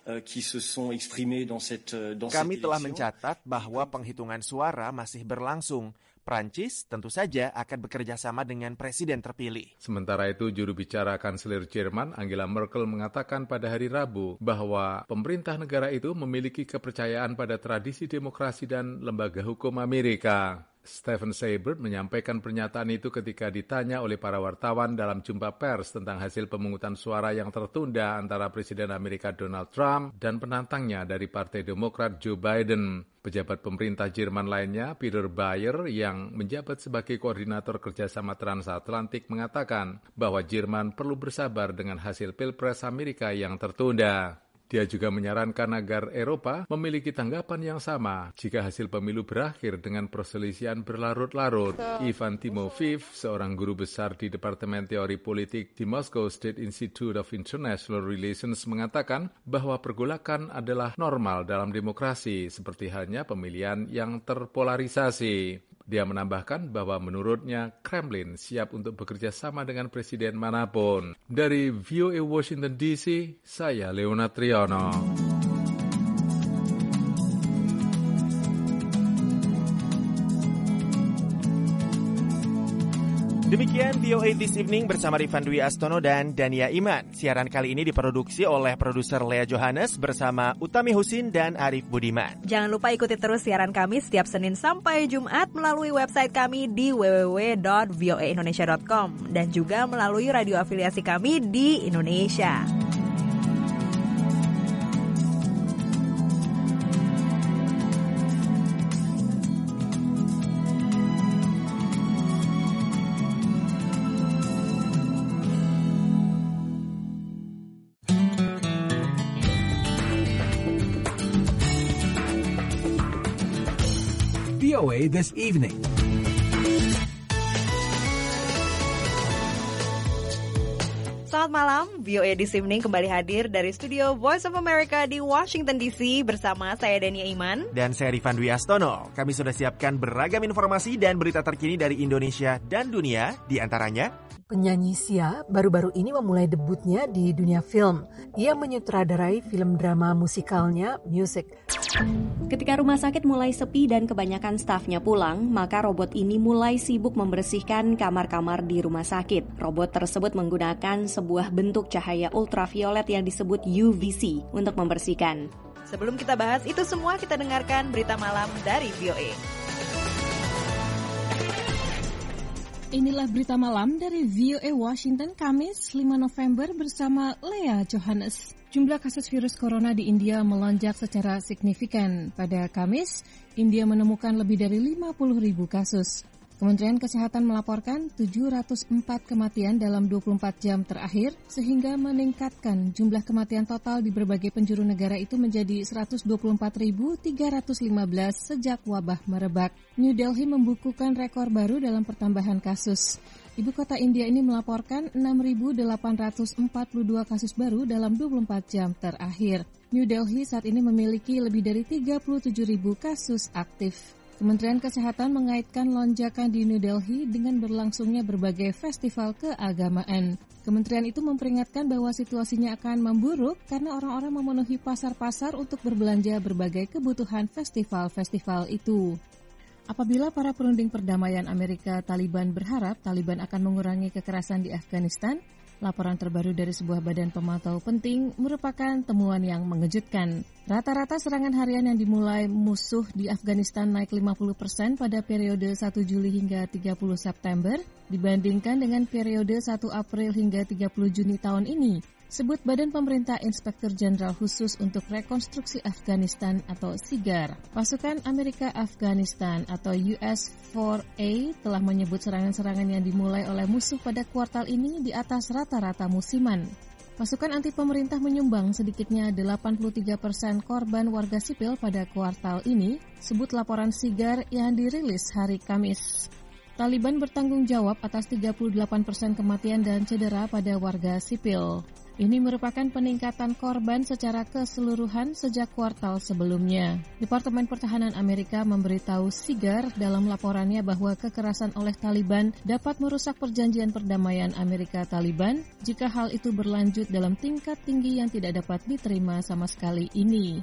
Speaker 3: Kami telah mencatat bahwa penghitungan suara masih berlangsung. Prancis tentu saja akan bekerja sama dengan presiden terpilih.
Speaker 1: Sementara itu, juru bicara kanselir Jerman Angela Merkel mengatakan pada hari Rabu bahwa pemerintah negara itu memiliki kepercayaan pada tradisi demokrasi dan lembaga hukum Amerika. Stephen Seibert menyampaikan pernyataan itu ketika ditanya oleh para wartawan dalam jumpa pers tentang hasil pemungutan suara yang tertunda antara Presiden Amerika Donald Trump dan penantangnya dari Partai Demokrat Joe Biden. Pejabat pemerintah Jerman lainnya, Peter Bayer, yang menjabat sebagai koordinator kerjasama transatlantik, mengatakan bahwa Jerman perlu bersabar dengan hasil Pilpres Amerika yang tertunda. Dia juga menyarankan agar Eropa memiliki tanggapan yang sama jika hasil pemilu berakhir dengan perselisihan berlarut-larut. Ivan Timofeev, seorang guru besar di Departemen Teori Politik di Moscow State Institute of International Relations, mengatakan bahwa pergolakan adalah normal dalam demokrasi, seperti halnya pemilihan yang terpolarisasi. Dia menambahkan bahwa menurutnya Kremlin siap untuk bekerja sama dengan presiden manapun. Dari VOA Washington DC, saya Leona Triano.
Speaker 3: Demikian VOA This Evening bersama Rifan Dwi Astono dan Dania Iman. Siaran kali ini diproduksi oleh produser Lea Johannes bersama Utami Husin dan Arif Budiman.
Speaker 2: Jangan lupa ikuti terus siaran kami setiap Senin sampai Jumat melalui website kami di www.voaindonesia.com dan juga melalui radio afiliasi kami di Indonesia.
Speaker 8: VOA This Evening.
Speaker 2: Selamat malam, VOA This Evening kembali hadir dari studio Voice of America di Washington DC bersama saya Dania Iman.
Speaker 3: Dan saya Rifan Dwi Astono. Kami sudah siapkan beragam informasi dan berita terkini dari Indonesia dan dunia, di antaranya...
Speaker 5: Penyanyi Sia baru-baru ini memulai debutnya di dunia film. Ia menyutradarai film drama musikalnya Music.
Speaker 9: Ketika rumah sakit mulai sepi dan kebanyakan stafnya pulang, maka robot ini mulai sibuk membersihkan kamar-kamar di rumah sakit. Robot tersebut menggunakan sebuah bentuk cahaya ultraviolet yang disebut UVC untuk membersihkan.
Speaker 2: Sebelum kita bahas itu semua, kita dengarkan berita malam dari VOA.
Speaker 7: Inilah berita malam dari VOA Washington, Kamis 5 November bersama Lea Johannes. Jumlah kasus virus corona di India melonjak secara signifikan. Pada Kamis, India menemukan lebih dari 50.000 kasus. Kementerian Kesehatan melaporkan 704 kematian dalam 24 jam terakhir, sehingga meningkatkan jumlah kematian total di berbagai penjuru negara itu menjadi 124.315 sejak wabah merebak. New Delhi membukukan rekor baru dalam pertambahan kasus. Ibu kota India ini melaporkan 6.842 kasus baru dalam 24 jam terakhir. New Delhi saat ini memiliki lebih dari 37.000 kasus aktif. Kementerian Kesehatan mengaitkan lonjakan di New Delhi dengan berlangsungnya berbagai festival keagamaan. Kementerian itu memperingatkan bahwa situasinya akan memburuk karena orang-orang memenuhi pasar-pasar untuk berbelanja berbagai kebutuhan festival-festival itu. Apabila para perunding perdamaian Amerika Taliban berharap Taliban akan mengurangi kekerasan di Afghanistan, laporan terbaru dari sebuah badan pemantau penting merupakan temuan yang mengejutkan. Rata-rata serangan harian yang dimulai musuh di Afghanistan naik 50% pada periode 1 Juli hingga 30 September dibandingkan dengan periode 1 April hingga 30 Juni tahun ini, sebut Badan Pemerintah Inspektur Jenderal Khusus untuk Rekonstruksi Afghanistan atau SIGAR. Pasukan Amerika Afghanistan atau US 4A telah menyebut serangan-serangan yang dimulai oleh musuh pada kuartal ini di atas rata-rata musiman. Pasukan anti pemerintah menyumbang sedikitnya 83% korban warga sipil pada kuartal ini, sebut laporan SIGAR yang dirilis hari Kamis. Taliban bertanggung jawab atas 38% kematian dan cedera pada warga sipil. Ini merupakan peningkatan korban secara keseluruhan sejak kuartal sebelumnya. Departemen Pertahanan Amerika memberitahu SIGAR dalam laporannya bahwa kekerasan oleh Taliban dapat merusak perjanjian perdamaian Amerika-Taliban jika hal itu berlanjut dalam tingkat tinggi yang tidak dapat diterima sama sekali ini.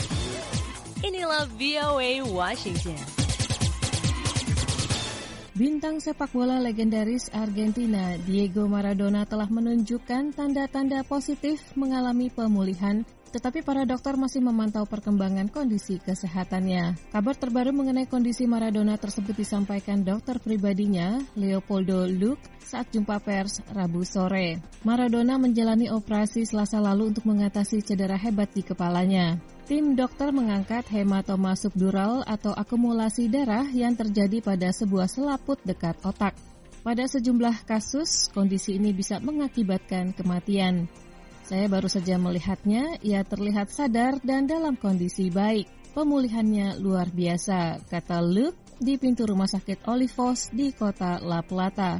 Speaker 2: Inilah VOA Washington.
Speaker 7: Bintang sepak bola legendaris Argentina, Diego Maradona telah menunjukkan tanda-tanda positif mengalami pemulihan, tetapi para dokter masih memantau perkembangan kondisi kesehatannya. Kabar terbaru mengenai kondisi Maradona tersebut disampaikan dokter pribadinya, Leopoldo Luque, saat jumpa pers Rabu sore. Maradona menjalani operasi Selasa lalu untuk mengatasi cedera hebat di kepalanya. Tim dokter mengangkat hematoma subdural atau akumulasi darah yang terjadi pada sebuah selaput dekat otak. Pada sejumlah kasus, kondisi ini bisa mengakibatkan kematian. Saya baru saja melihatnya, ia terlihat sadar dan dalam kondisi baik. Pemulihannya luar biasa, kata Luque di pintu rumah sakit Olivos di kota La Plata.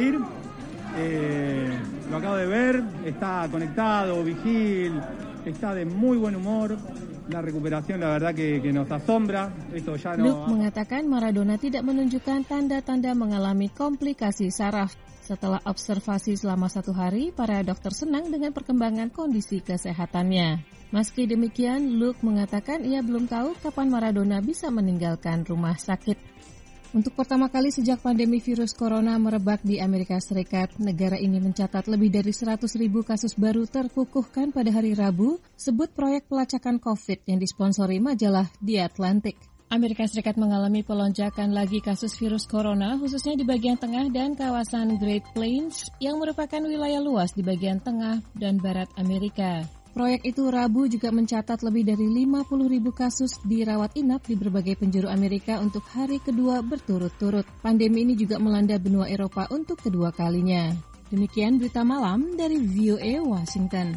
Speaker 11: Lo acabo de ver, está conectado, vigil, está de muy buen humor. La recuperación la verdad que nos asombra. Esto ya no.
Speaker 7: Luque mengatakan Maradona tidak menunjukkan tanda-tanda mengalami komplikasi saraf. Setelah observasi selama 1 hari, para dokter senang dengan perkembangan kondisi kesehatannya. Meski demikian, Luque mengatakan ia belum tahu kapan Maradona bisa meninggalkan rumah sakit. Untuk pertama kali sejak pandemi virus corona merebak di Amerika Serikat, negara ini mencatat lebih dari 100.000 kasus baru terkukuhkan pada hari Rabu, sebut proyek pelacakan COVID yang disponsori majalah The Atlantic. Amerika Serikat mengalami pelonjakan lagi kasus virus corona, khususnya di bagian tengah dan kawasan Great Plains, yang merupakan wilayah luas di bagian tengah dan barat Amerika. Proyek itu Rabu juga mencatat lebih dari 50.000 kasus dirawat inap di berbagai penjuru Amerika untuk hari kedua berturut-turut. Pandemi ini juga melanda benua Eropa untuk kedua kalinya. Demikian berita malam dari VOA Washington.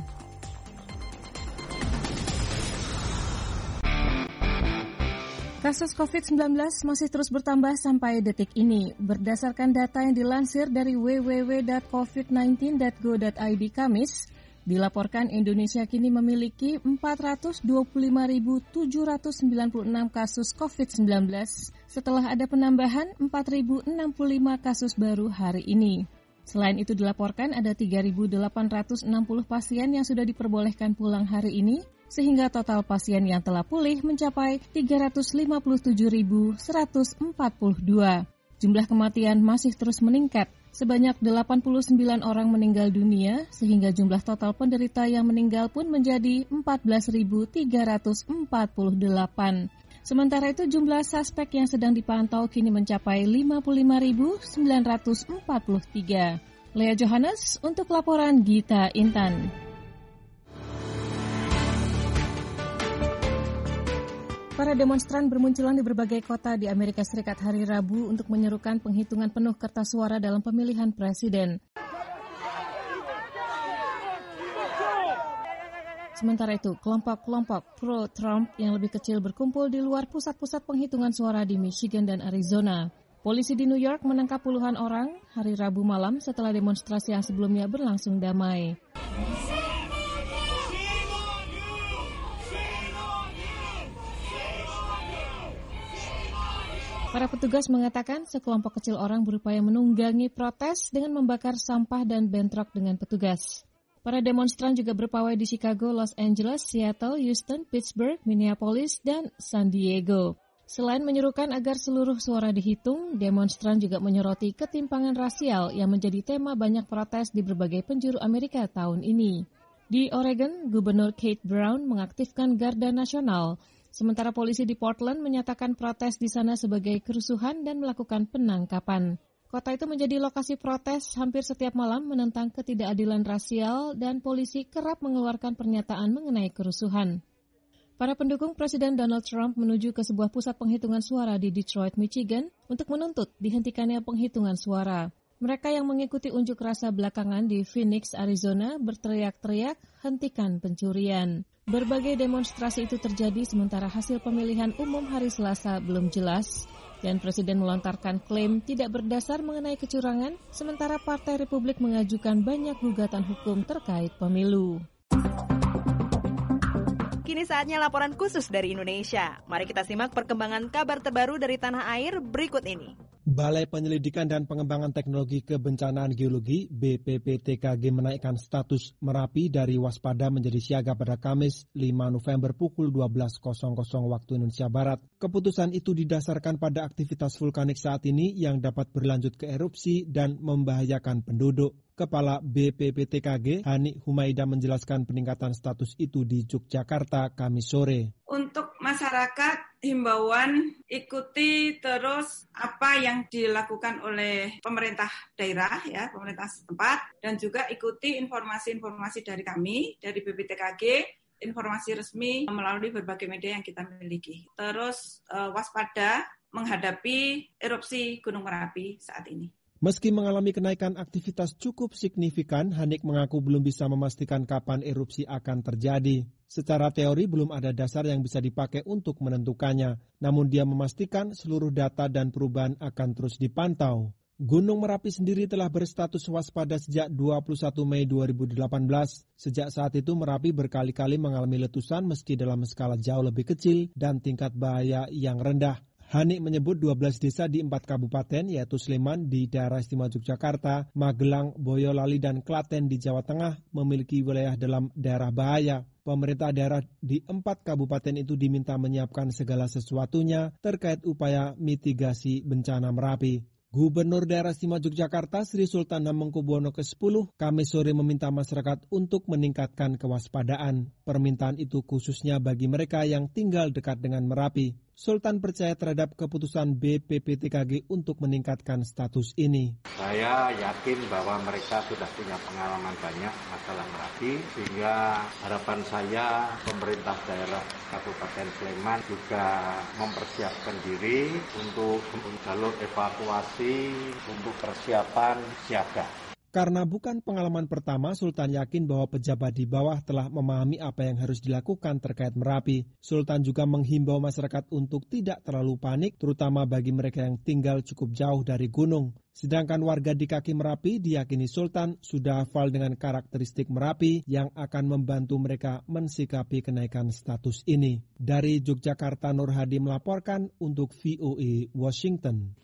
Speaker 7: Kasus COVID-19 masih terus bertambah sampai detik ini. Berdasarkan data yang dilansir dari www.covid19.go.id Kamis, dilaporkan Indonesia kini memiliki 425.796 kasus COVID-19 setelah ada penambahan 4.065 kasus baru hari ini. Selain itu dilaporkan ada 3.860 pasien yang sudah diperbolehkan pulang hari ini, sehingga total pasien yang telah pulih mencapai 357.142. Jumlah kematian masih terus meningkat. Sebanyak 89 orang meninggal dunia, sehingga jumlah total penderita yang meninggal pun menjadi 14.348. Sementara itu jumlah suspek yang sedang dipantau kini mencapai 55.943. Lea Johannes untuk laporan Gita Intan. Para demonstran bermunculan di berbagai kota di Amerika Serikat hari Rabu untuk menyerukan penghitungan penuh kertas suara dalam pemilihan presiden. Sementara itu, kelompok-kelompok pro-Trump yang lebih kecil berkumpul di luar pusat-pusat penghitungan suara di Michigan dan Arizona. Polisi di New York menangkap puluhan orang hari Rabu malam setelah demonstrasi yang sebelumnya berlangsung damai. Para petugas mengatakan sekelompok kecil orang berupaya menunggangi protes dengan membakar sampah dan bentrok dengan petugas. Para demonstran juga berpawai di Chicago, Los Angeles, Seattle, Houston, Pittsburgh, Minneapolis, dan San Diego. Selain menyerukan agar seluruh suara dihitung, demonstran juga menyoroti ketimpangan rasial yang menjadi tema banyak protes di berbagai penjuru Amerika tahun ini. Di Oregon, Gubernur Kate Brown mengaktifkan Garda Nasional, sementara polisi di Portland menyatakan protes di sana sebagai kerusuhan dan melakukan penangkapan. Kota itu menjadi lokasi protes hampir setiap malam menentang ketidakadilan rasial dan polisi kerap mengeluarkan pernyataan mengenai kerusuhan. Para pendukung Presiden Donald Trump menuju ke sebuah pusat penghitungan suara di Detroit, Michigan untuk menuntut dihentikannya penghitungan suara. Mereka yang mengikuti unjuk rasa belakangan di Phoenix, Arizona berteriak-teriak, "Hentikan pencurian." Berbagai demonstrasi itu terjadi sementara hasil pemilihan umum hari Selasa belum jelas dan Presiden melontarkan klaim tidak berdasar mengenai kecurangan, sementara Partai Republik mengajukan banyak gugatan hukum terkait pemilu.
Speaker 2: Kini saatnya laporan khusus dari Indonesia. Mari kita simak perkembangan kabar terbaru dari tanah air berikut ini.
Speaker 8: Balai Penyelidikan dan Pengembangan Teknologi Kebencanaan Geologi (BPPTKG) menaikkan status Merapi dari waspada menjadi siaga pada Kamis 5 November pukul 12.00 waktu Indonesia Barat. Keputusan itu didasarkan pada aktivitas vulkanik saat ini yang dapat berlanjut ke erupsi dan membahayakan penduduk. Kepala BPPTKG, Hani Humaida menjelaskan peningkatan status itu di Yogyakarta Kamis sore.
Speaker 10: Untuk masyarakat, himbauan ikuti terus apa yang dilakukan oleh pemerintah daerah, ya, pemerintah setempat, dan juga ikuti informasi-informasi dari kami, dari BPPTKG, informasi resmi melalui berbagai media yang kita miliki. Terus waspada menghadapi erupsi Gunung Merapi saat ini.
Speaker 8: Meski mengalami kenaikan aktivitas cukup signifikan, Hanik mengaku belum bisa memastikan kapan erupsi akan terjadi. Secara teori belum ada dasar yang bisa dipakai untuk menentukannya, namun dia memastikan seluruh data dan perubahan akan terus dipantau. Gunung Merapi sendiri telah berstatus waspada sejak 21 Mei 2018. Sejak saat itu Merapi berkali-kali mengalami letusan meski dalam skala jauh lebih kecil dan tingkat bahaya yang rendah. Hanik menyebut 12 desa di 4 kabupaten yaitu Sleman di daerah istimewa Yogyakarta, Magelang, Boyolali, dan Klaten di Jawa Tengah memiliki wilayah dalam daerah bahaya. Pemerintah daerah di 4 kabupaten itu diminta menyiapkan segala sesuatunya terkait upaya mitigasi bencana Merapi. Gubernur Daerah Istimewa Yogyakarta Sri Sultan Hamengkubuwono ke-10 Kamis sore meminta masyarakat untuk meningkatkan kewaspadaan. Permintaan itu khususnya bagi mereka yang tinggal dekat dengan Merapi. Sultan percaya terhadap keputusan BPPTKG untuk meningkatkan status ini.
Speaker 12: Saya yakin bahwa mereka sudah punya pengalaman banyak masalah Merapi, sehingga harapan saya pemerintah daerah Kabupaten Sleman juga mempersiapkan diri untuk jalur evakuasi untuk persiapan siaga.
Speaker 8: Karena bukan pengalaman pertama, Sultan yakin bahwa pejabat di bawah telah memahami apa yang harus dilakukan terkait Merapi. Sultan juga menghimbau masyarakat untuk tidak terlalu panik, terutama bagi mereka yang tinggal cukup jauh dari gunung. Sedangkan warga di kaki Merapi diyakini Sultan sudah hafal dengan karakteristik Merapi yang akan membantu mereka mensikapi kenaikan status ini. Dari Yogyakarta, Nur Hadi melaporkan untuk VOA Washington.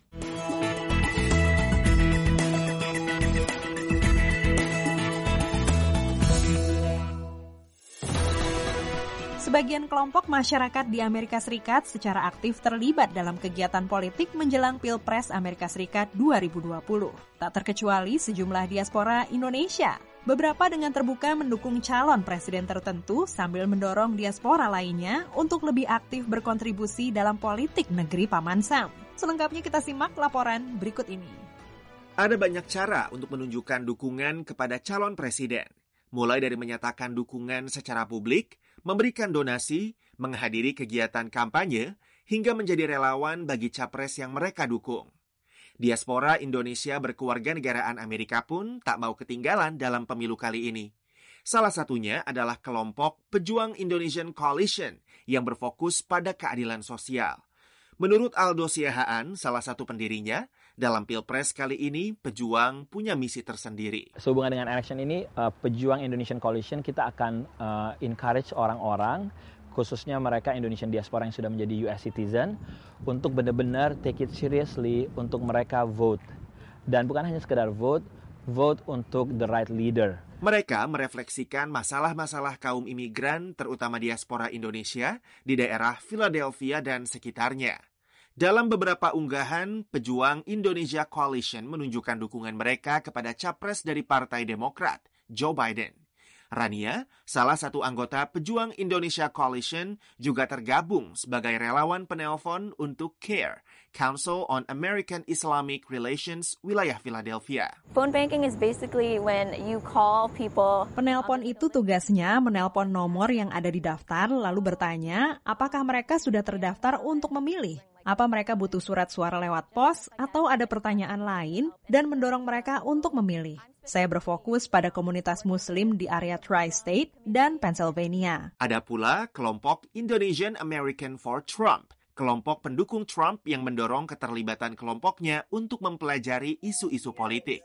Speaker 2: Sebagian kelompok masyarakat di Amerika Serikat secara aktif terlibat dalam kegiatan politik menjelang Pilpres Amerika Serikat 2020. Tak terkecuali sejumlah diaspora Indonesia. Beberapa dengan terbuka mendukung calon presiden tertentu sambil mendorong diaspora lainnya untuk lebih aktif berkontribusi dalam politik negeri Paman Sam. Selengkapnya kita simak laporan berikut ini.
Speaker 3: Ada banyak cara untuk menunjukkan dukungan kepada calon presiden. Mulai dari menyatakan dukungan secara publik, memberikan donasi, menghadiri kegiatan kampanye, hingga menjadi relawan bagi capres yang mereka dukung. Diaspora Indonesia berkewarganegaraan Amerika pun tak mau ketinggalan dalam pemilu kali ini. Salah satunya adalah kelompok Pejuang Indonesian Coalition yang berfokus pada keadilan sosial. Menurut Aldo Siahaan, salah satu pendirinya, dalam Pilpres kali ini, Pejuang punya misi tersendiri.
Speaker 13: Sehubungan dengan election ini, Pejuang Indonesian Coalition kita akan encourage orang-orang, khususnya mereka Indonesian diaspora yang sudah menjadi US citizen, untuk benar-benar take it seriously untuk mereka vote. Dan bukan hanya sekedar vote untuk the right leader.
Speaker 3: Mereka merefleksikan masalah-masalah kaum imigran, terutama diaspora Indonesia, di daerah Philadelphia dan sekitarnya. Dalam beberapa unggahan, Pejuang Indonesia Coalition menunjukkan dukungan mereka kepada capres dari Partai Demokrat, Joe Biden. Rania, salah satu anggota Pejuang Indonesia Coalition, juga tergabung sebagai relawan penelpon untuk CARE, Council on American Islamic Relations, wilayah Philadelphia.
Speaker 14: Phone banking is basically when you call people.
Speaker 2: Penelpon itu tugasnya menelpon nomor yang ada di daftar, lalu bertanya apakah mereka sudah terdaftar untuk memilih. Apa mereka butuh surat suara lewat pos atau ada pertanyaan lain dan mendorong mereka untuk memilih. Saya berfokus pada komunitas Muslim di area Tri-State dan Pennsylvania.
Speaker 3: Ada pula kelompok Indonesian American for Trump, kelompok pendukung Trump yang mendorong keterlibatan kelompoknya untuk mempelajari isu-isu politik.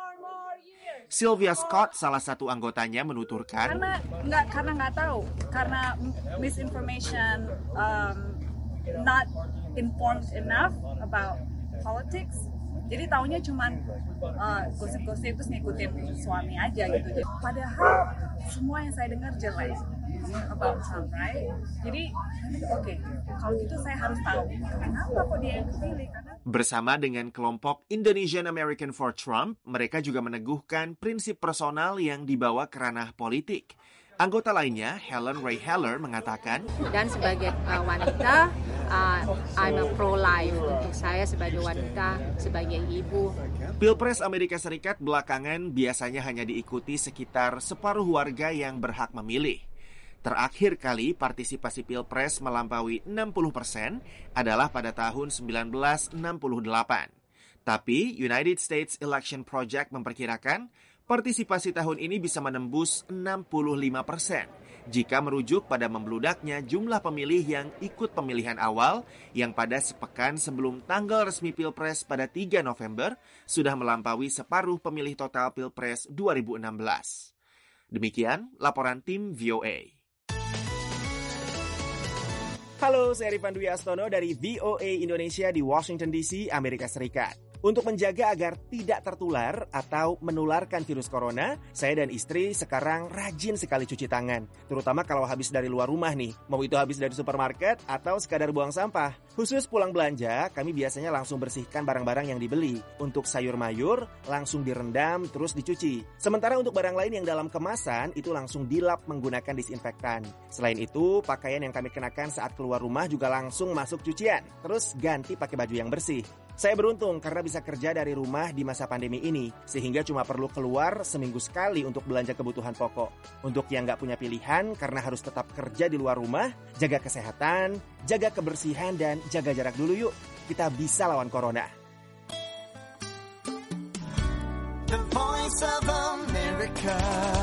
Speaker 3: Sylvia Scott, salah satu anggotanya, menuturkan,
Speaker 15: karena nggak tahu, karena misinformation, not informed enough about politics. Jadi taunya cuma gosip-gosip terus ngikutin suami aja gitu. Padahal semua yang saya dengar jelek about Trump, right? Jadi oke, kalau gitu saya harus tahu kenapa kok dia yang dipilih.
Speaker 3: Bersama dengan kelompok Indonesian American for Trump, mereka juga meneguhkan prinsip personal yang dibawa ke ranah politik. Anggota lainnya, Helen Ray Heller, mengatakan,
Speaker 16: dan sebagai wanita, I'm a pro-life. Untuk saya sebagai wanita, sebagai ibu.
Speaker 3: Pilpres Amerika Serikat belakangan biasanya hanya diikuti sekitar separuh warga yang berhak memilih. Terakhir kali partisipasi Pilpres melampaui 60% adalah pada tahun 1968. Tapi United States Election Project memperkirakan partisipasi tahun ini bisa menembus 65% jika merujuk pada membludaknya jumlah pemilih yang ikut pemilihan awal yang pada sepekan sebelum tanggal resmi Pilpres pada 3 November sudah melampaui separuh pemilih total Pilpres 2016. Demikian laporan tim VOA. Halo, saya Rifan Dwi Astono dari VOA Indonesia di Washington DC, Amerika Serikat. Untuk menjaga agar tidak tertular atau menularkan virus corona, saya dan istri sekarang rajin sekali cuci tangan. Terutama kalau habis dari luar rumah nih, mau itu habis dari supermarket atau sekadar buang sampah. Khusus pulang belanja, kami biasanya langsung bersihkan barang-barang yang dibeli. Untuk sayur mayur, langsung direndam terus dicuci. Sementara untuk barang lain yang dalam kemasan, itu langsung dilap menggunakan disinfektan. Selain itu, pakaian yang kami kenakan saat keluar rumah juga langsung masuk cucian. Terus ganti pakai baju yang bersih. Saya beruntung karena bisa kerja dari rumah di masa pandemi ini, sehingga cuma perlu keluar seminggu sekali untuk belanja kebutuhan pokok. Untuk yang nggak punya pilihan karena harus tetap kerja di luar rumah, jaga kesehatan, jaga kebersihan, dan jaga jarak dulu yuk. Kita bisa lawan corona.
Speaker 17: the voice of America.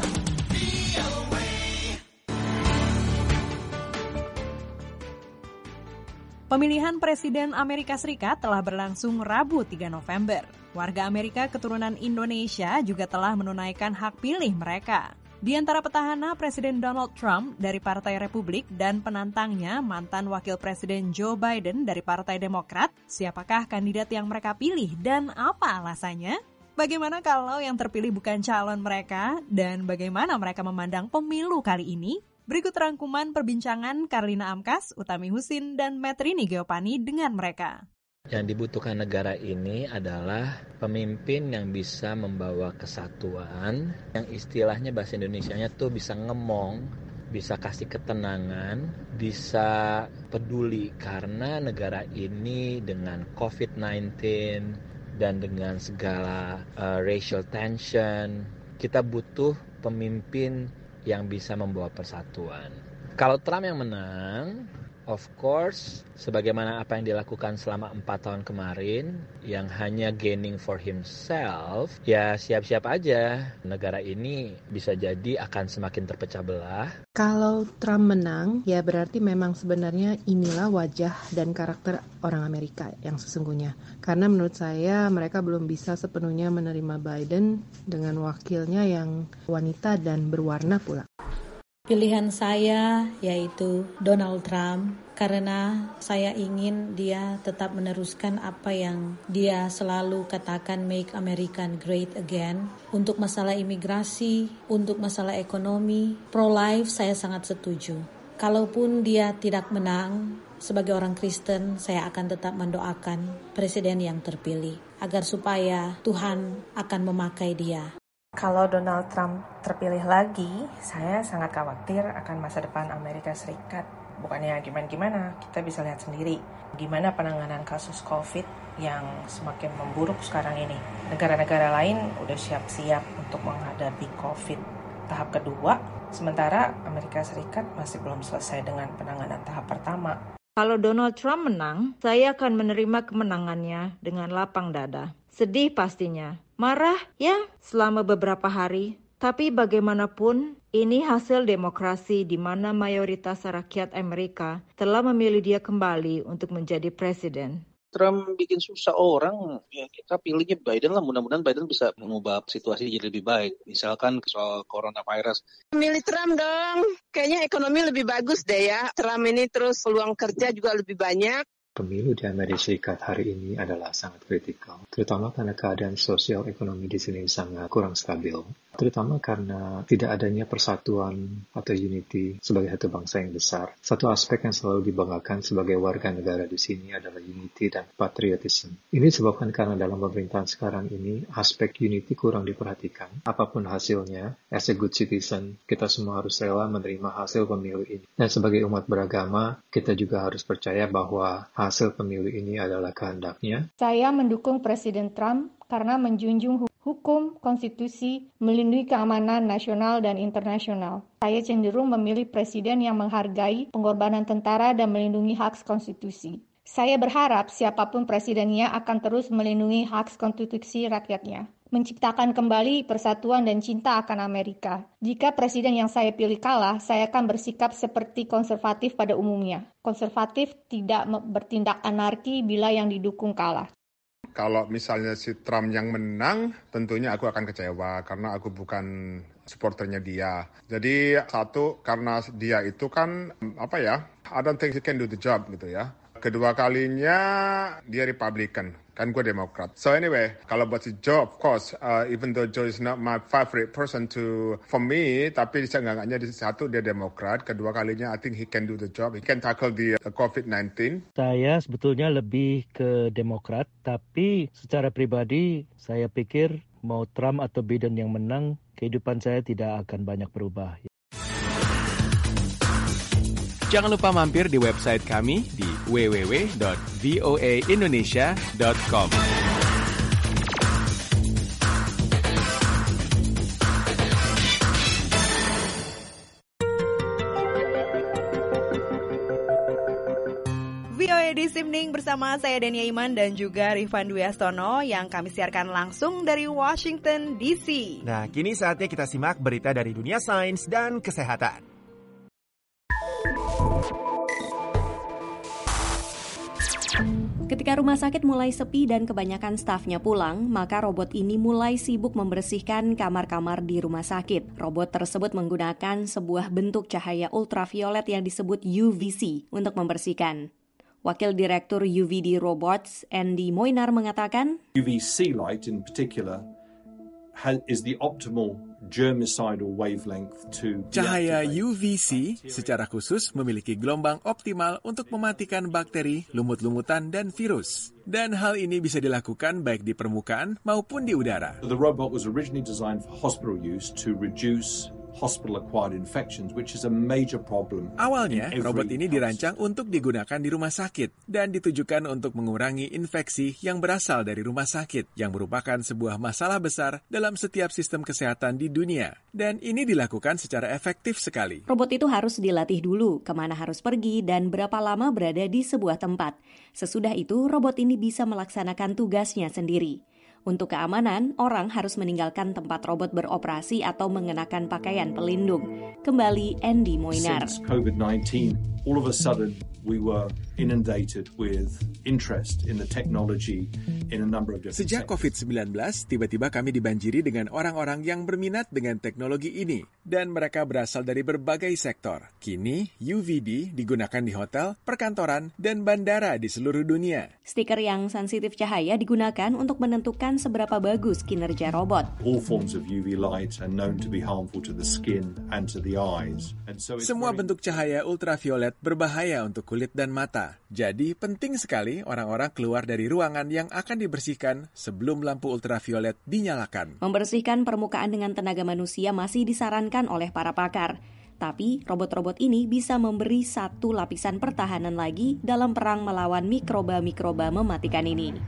Speaker 2: Pemilihan Presiden Amerika Serikat telah berlangsung Rabu 3 November. Warga Amerika keturunan Indonesia juga telah menunaikan hak pilih mereka. Di antara petahana Presiden Donald Trump dari Partai Republik dan penantangnya mantan Wakil Presiden Joe Biden dari Partai Demokrat, siapakah kandidat yang mereka pilih dan apa alasannya? Bagaimana kalau yang terpilih bukan calon mereka dan bagaimana mereka memandang pemilu kali ini? Berikut rangkuman perbincangan Karlina Amkas, Utami Husin, dan Metrini Geopani dengan mereka.
Speaker 13: Yang dibutuhkan negara ini adalah pemimpin yang bisa membawa kesatuan, yang istilahnya bahasa Indonesianya tuh bisa ngemong, bisa kasih ketenangan, bisa peduli karena negara ini dengan COVID-19 dan dengan segala racial tension, kita butuh pemimpin yang bisa membawa persatuan. Kalau Trump yang menang, of course, sebagaimana apa yang dilakukan selama 4 tahun kemarin, yang hanya gaining for himself, ya siap-siap aja. Negara ini bisa jadi akan semakin terpecah belah.
Speaker 18: Kalau Trump menang, ya berarti memang sebenarnya inilah wajah dan karakter orang Amerika yang sesungguhnya. Karena menurut saya mereka belum bisa sepenuhnya menerima Biden dengan wakilnya yang wanita dan berwarna pula.
Speaker 19: Pilihan saya yaitu Donald Trump karena saya ingin dia tetap meneruskan apa yang dia selalu katakan make America great again. Untuk masalah imigrasi, untuk masalah ekonomi, pro-life saya sangat setuju. Kalaupun dia tidak menang, sebagai orang Kristen saya akan tetap mendoakan presiden yang terpilih agar supaya Tuhan akan memakai dia.
Speaker 20: Kalau Donald Trump terpilih lagi, saya sangat khawatir akan masa depan Amerika Serikat. Bukannya gimana-gimana, kita bisa lihat sendiri gimana penanganan kasus COVID yang semakin memburuk sekarang ini. Negara-negara lain udah siap-siap untuk menghadapi COVID tahap kedua, sementara Amerika Serikat masih belum selesai dengan penanganan tahap pertama.
Speaker 21: Kalau Donald Trump menang, saya akan menerima kemenangannya dengan lapang dada. Sedih pastinya. Marah ya selama beberapa hari. Tapi bagaimanapun, ini hasil demokrasi di mana mayoritas rakyat Amerika telah memilih dia kembali untuk menjadi presiden.
Speaker 26: Trump bikin susah orang, ya kita pilihnya Biden lah, mudah-mudahan Biden bisa mengubah situasi jadi lebih baik. Misalkan soal coronavirus.
Speaker 27: Milih Trump dong, kayaknya ekonomi lebih bagus deh ya. Trump ini terus peluang kerja juga lebih banyak.
Speaker 28: Pemilu di Amerika Serikat hari ini adalah sangat kritikal, terutama karena keadaan sosial ekonomi di sini sangat kurang stabil, terutama karena tidak adanya persatuan atau unity sebagai satu bangsa yang besar. Satu aspek yang selalu dibanggakan sebagai warga negara di sini adalah unity dan patriotisme. Ini disebabkan karena dalam pemerintahan sekarang ini, aspek unity kurang diperhatikan. Apapun hasilnya, as a good citizen, kita semua harus rela menerima hasil pemilu ini. Dan sebagai umat beragama, kita juga harus percaya bahwa hasil pemilu ini adalah kehendaknya.
Speaker 22: Saya mendukung Presiden Trump karena menjunjung hukum, konstitusi, melindungi keamanan nasional dan internasional. Saya cenderung memilih presiden yang menghargai pengorbanan tentara dan melindungi hak konstitusi. Saya berharap siapapun presidennya akan terus melindungi hak konstitusi rakyatnya, menciptakan kembali persatuan dan cinta akan Amerika. Jika presiden yang saya pilih kalah, saya akan bersikap seperti konservatif pada umumnya. Konservatif tidak bertindak anarki bila yang didukung kalah.
Speaker 23: Kalau misalnya si Trump yang menang, tentunya aku akan kecewa karena aku bukan supporternya dia. Jadi satu, karena dia itu kan, I don't think he can do the job gitu ya. Kedua kalinya dia Republican, kan gue Demokrat. So anyway, kalau buat si Joe, of course, even though Joe is not my favorite person for me, tapi seenggaknya di satu dia Demokrat. Kedua kalinya, I think he can do the job. He can tackle the COVID-19.
Speaker 24: Saya sebetulnya lebih ke Demokrat, tapi secara pribadi saya pikir mau Trump atau Biden yang menang, kehidupan saya tidak akan banyak berubah.
Speaker 25: Jangan lupa mampir di website kami di www.voaindonesia.com.
Speaker 2: VOA VOA This Evening bersama saya Dania Iman dan juga Rifan Dwi Astono yang kami siarkan langsung dari Washington DC.
Speaker 3: Nah, kini saatnya kita simak berita dari dunia sains dan kesehatan.
Speaker 1: Ketika rumah sakit mulai sepi dan kebanyakan stafnya pulang, maka robot ini mulai sibuk membersihkan kamar-kamar di rumah sakit. Robot tersebut menggunakan sebuah bentuk cahaya ultraviolet yang disebut UVC untuk membersihkan. Wakil Direktur UVD Robots, Andy Moinar, mengatakan,
Speaker 4: UVC light in particular is the optimal germicidal wavelength to
Speaker 25: cahaya UVC secara khusus memiliki gelombang optimal untuk mematikan bakteri, lumut-lumutan, dan virus. Dan hal ini bisa dilakukan baik di permukaan maupun di udara.
Speaker 4: The robot was originally designed for hospital use to reduce hospital-acquired infections, which is a major problem.
Speaker 25: Awalnya, robot ini dirancang untuk digunakan di rumah sakit dan ditujukan untuk mengurangi infeksi yang berasal dari rumah sakit, yang merupakan sebuah masalah besar dalam setiap sistem kesehatan di dunia. Dan ini dilakukan secara efektif sekali.
Speaker 1: Robot itu harus dilatih dulu kemana harus pergi dan berapa lama berada di sebuah tempat. Sesudah itu, robot ini bisa melaksanakan tugasnya sendiri. Untuk keamanan, orang harus meninggalkan tempat robot beroperasi atau mengenakan pakaian pelindung. Kembali Andy Moinar.
Speaker 4: Since COVID-19, all of a sudden we were inundated with interest in the technology in a number of different
Speaker 25: Sejak COVID-19, tiba-tiba kami dibanjiri dengan orang-orang yang berminat dengan teknologi ini. Dan mereka berasal dari berbagai sektor. Kini, UVD digunakan di hotel, perkantoran, dan bandara di seluruh dunia.
Speaker 1: Stiker yang sensitif cahaya digunakan untuk menentukan seberapa bagus kinerja robot.
Speaker 4: All forms of UV light are known to be harmful to the skin and to the eyes. And so
Speaker 25: semua bentuk cahaya ultraviolet berbahaya untuk kulit dan mata. Jadi penting sekali orang-orang keluar dari ruangan yang akan dibersihkan sebelum lampu ultraviolet dinyalakan.
Speaker 1: Membersihkan permukaan dengan tenaga manusia masih disarankan oleh para pakar. Tapi robot-robot ini bisa memberi satu lapisan pertahanan lagi dalam perang melawan mikroba-mikroba mematikan ini.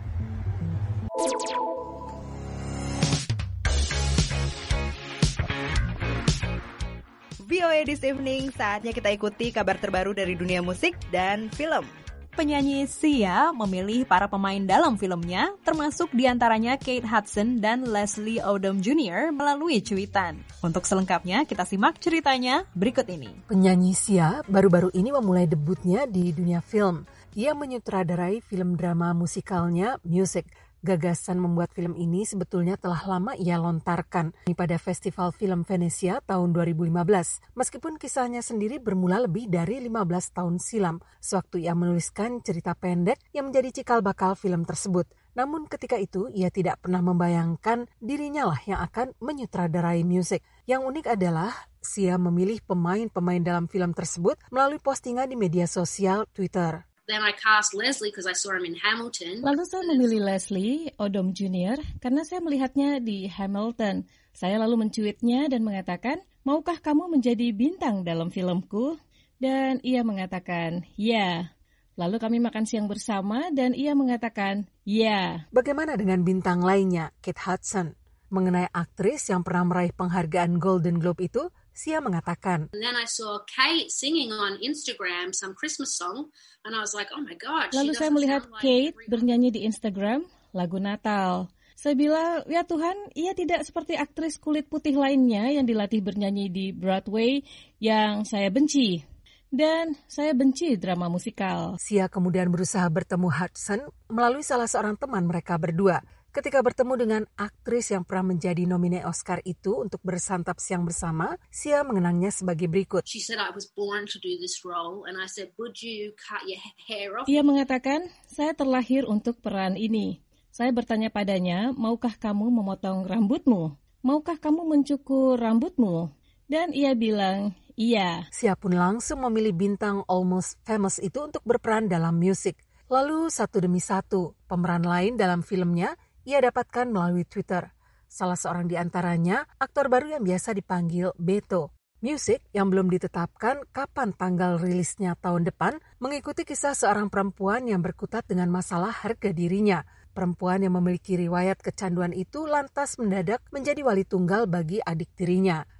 Speaker 2: VOA This Evening, saatnya kita ikuti kabar terbaru dari dunia musik dan film. Penyanyi Sia memilih para pemain dalam filmnya, termasuk diantaranya Kate Hudson dan Leslie Odom Jr. melalui cuitan. Untuk selengkapnya, kita simak ceritanya berikut ini.
Speaker 5: Penyanyi Sia baru-baru ini memulai debutnya di dunia film. Ia menyutradarai film drama musikalnya Music. Gagasan membuat film ini sebetulnya telah lama ia lontarkan pada Festival Film Venesia tahun 2015. Meskipun kisahnya sendiri bermula lebih dari 15 tahun silam, sewaktu ia menuliskan cerita pendek yang menjadi cikal bakal film tersebut. Namun ketika itu ia tidak pernah membayangkan dirinya lah yang akan menyutradarai Music. Yang unik adalah Sia memilih pemain-pemain dalam film tersebut melalui postingan di media sosial Twitter.
Speaker 6: Then I cast Leslie because I saw him in Hamilton.
Speaker 7: Lalu saya memilih Leslie Odom Jr. karena saya melihatnya di Hamilton. Saya lalu mencuitnya dan mengatakan, maukah kamu menjadi bintang dalam filmku? Dan ia mengatakan, ya. Lalu kami makan siang bersama dan ia mengatakan, ya.
Speaker 5: Bagaimana dengan bintang lainnya, Kate Hudson? Mengenai aktris yang pernah meraih penghargaan Golden Globe itu, Sia mengatakan,
Speaker 6: And then I saw Kate singing on Instagram some Christmas song, and I was like, oh my God.
Speaker 7: Lalu saya melihat Kate bernyanyi di Instagram lagu Natal. Saya bilang, ya Tuhan, ia tidak seperti aktris kulit putih lainnya yang dilatih bernyanyi di Broadway yang saya benci. Dan saya benci drama musikal.
Speaker 5: Sia kemudian berusaha bertemu Hudson melalui salah seorang teman mereka berdua. Ketika bertemu dengan aktris yang pernah menjadi nomine Oscar itu untuk bersantap siang bersama, Sia mengenangnya sebagai berikut.
Speaker 6: She said I was born to do this role, and I said, would you cut your hair off?
Speaker 7: Ia mengatakan, saya terlahir untuk peran ini. Saya bertanya padanya, maukah kamu memotong rambutmu? Maukah kamu mencukur rambutmu? Dan ia bilang, iya.
Speaker 5: Sia pun langsung memilih bintang Almost Famous itu untuk berperan dalam Music. Lalu satu demi satu, pemeran lain dalam filmnya ia dapatkan melalui Twitter. Salah seorang di antaranya, aktor baru yang biasa dipanggil Beto. Music yang belum ditetapkan kapan tanggal rilisnya tahun depan mengikuti kisah seorang perempuan yang berkutat dengan masalah harga dirinya. Perempuan yang memiliki riwayat kecanduan itu lantas mendadak menjadi wali tunggal bagi adik tirinya.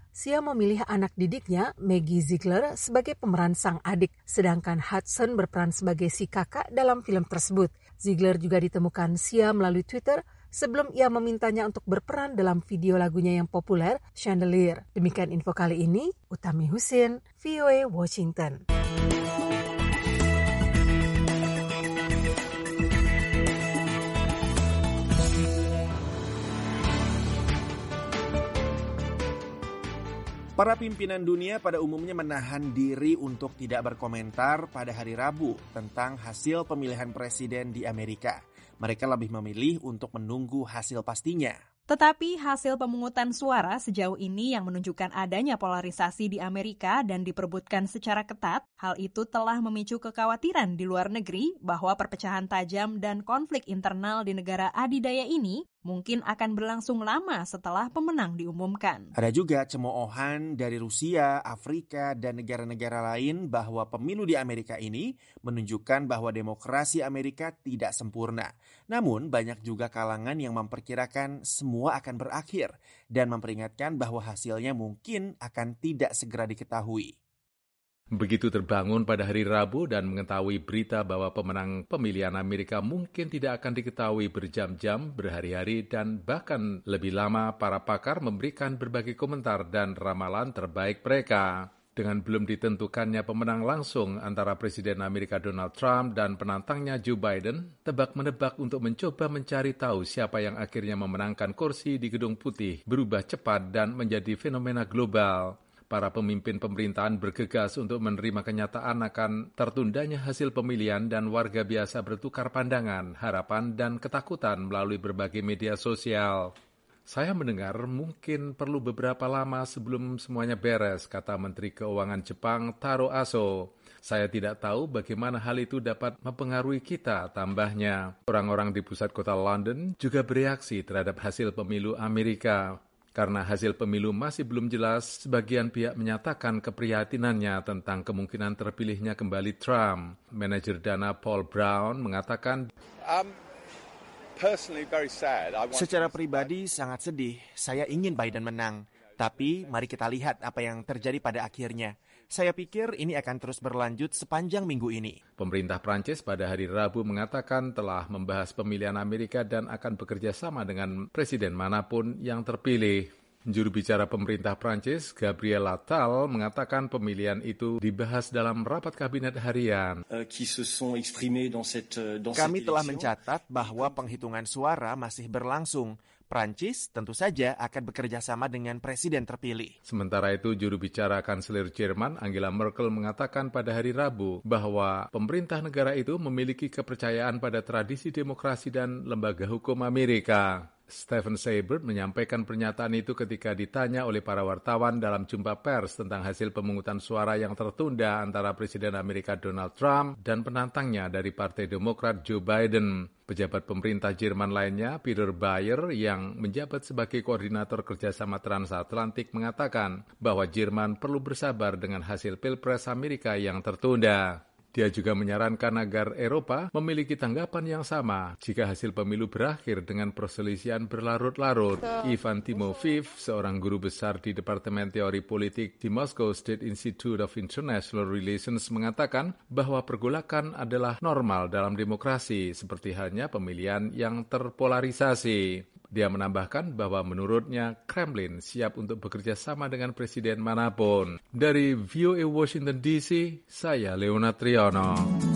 Speaker 5: Sia memilih anak didiknya, Maggie Ziegler, sebagai pemeran sang adik, sedangkan Hudson berperan sebagai si kakak dalam film tersebut. Ziegler juga ditemukan Sia melalui Twitter sebelum ia memintanya untuk berperan dalam video lagunya yang populer, Chandelier. Demikian info kali ini, Utami Husin, VOA Washington.
Speaker 3: Para pimpinan dunia pada umumnya menahan diri untuk tidak berkomentar pada hari Rabu tentang hasil pemilihan presiden di Amerika. Mereka lebih memilih untuk menunggu hasil pastinya.
Speaker 2: Tetapi hasil pemungutan suara sejauh ini yang menunjukkan adanya polarisasi di Amerika dan diperebutkan secara ketat, hal itu telah memicu kekhawatiran di luar negeri bahwa perpecahan tajam dan konflik internal di negara adidaya ini mungkin akan berlangsung lama setelah pemenang diumumkan.
Speaker 3: Ada juga cemoohan dari Rusia, Afrika, dan negara-negara lain bahwa pemilu di Amerika ini menunjukkan bahwa demokrasi Amerika tidak sempurna. Namun banyak juga kalangan yang memperkirakan semua akan berakhir dan memperingatkan bahwa hasilnya mungkin akan tidak segera diketahui.
Speaker 8: Begitu terbangun pada hari Rabu dan mengetahui berita bahwa pemenang pemilihan Amerika mungkin tidak akan diketahui berjam-jam, berhari-hari, dan bahkan lebih lama, para pakar memberikan berbagai komentar dan ramalan terbaik mereka. Dengan belum ditentukannya pemenang langsung antara Presiden Amerika Donald Trump dan penantangnya Joe Biden, tebak-menebak untuk mencoba mencari tahu siapa yang akhirnya memenangkan kursi di Gedung Putih berubah cepat dan menjadi fenomena global. Para pemimpin pemerintahan bergegas untuk menerima kenyataan akan tertundanya hasil pemilihan dan warga biasa bertukar pandangan, harapan, dan ketakutan melalui berbagai media sosial. Saya mendengar mungkin perlu beberapa lama sebelum semuanya beres, kata Menteri Keuangan Jepang Taro Aso. Saya tidak tahu bagaimana hal itu dapat mempengaruhi kita, tambahnya. Orang-orang di pusat kota London juga bereaksi terhadap hasil pemilu Amerika. Karena hasil pemilu masih belum jelas, sebagian pihak menyatakan keprihatinannya tentang kemungkinan terpilihnya kembali Trump. Manajer dana Paul Brown mengatakan,
Speaker 3: secara pribadi sangat sedih, saya ingin Biden menang. Tapi mari kita lihat apa yang terjadi pada akhirnya. Saya pikir ini akan terus berlanjut sepanjang minggu ini.
Speaker 8: Pemerintah Prancis pada hari Rabu mengatakan telah membahas pemilihan Amerika dan akan bekerja sama dengan presiden manapun yang terpilih. Juru bicara pemerintah Prancis, Gabriel Attal, mengatakan pemilihan itu dibahas dalam rapat kabinet harian.
Speaker 3: Kami telah mencatat bahwa penghitungan suara masih berlangsung. Prancis tentu saja akan bekerja sama dengan presiden terpilih.
Speaker 8: Sementara itu, juru bicara kanselir Jerman Angela Merkel mengatakan pada hari Rabu bahwa pemerintah negara itu memiliki kepercayaan pada tradisi demokrasi dan lembaga hukum Amerika. Stephen Seibert menyampaikan pernyataan itu ketika ditanya oleh para wartawan dalam jumpa pers tentang hasil pemungutan suara yang tertunda antara Presiden Amerika Donald Trump dan penantangnya dari Partai Demokrat Joe Biden. Pejabat pemerintah Jerman lainnya, Peter Bayer, yang menjabat sebagai koordinator kerjasama transatlantik, mengatakan bahwa Jerman perlu bersabar dengan hasil Pilpres Amerika yang tertunda. Dia juga menyarankan agar Eropa memiliki tanggapan yang sama jika hasil pemilu berakhir dengan perselisihan berlarut-larut. Ivan Timofeev, seorang guru besar di Departemen Teori Politik di Moscow State Institute of International Relations, mengatakan bahwa pergolakan adalah normal dalam demokrasi, seperti halnya pemilihan yang terpolarisasi. Dia menambahkan bahwa menurutnya Kremlin siap untuk bekerja sama dengan presiden manapun. Dari VOA Washington DC, saya Leona Triano.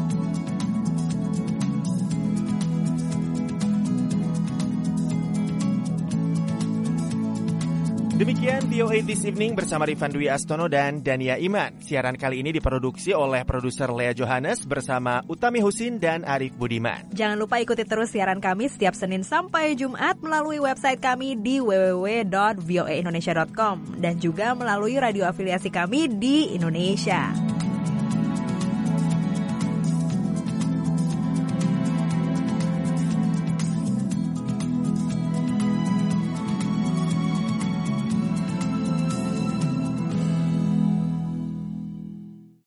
Speaker 3: Demikian VOA This Evening bersama Rifan Dwi Astono dan Dania Iman. Siaran kali ini diproduksi oleh produser Lea Johannes bersama Utami Husin dan Arif Budiman.
Speaker 2: Jangan lupa ikuti terus siaran kami setiap Senin sampai Jumat melalui website kami di www.voaindonesia.com dan juga melalui radio afiliasi kami di Indonesia.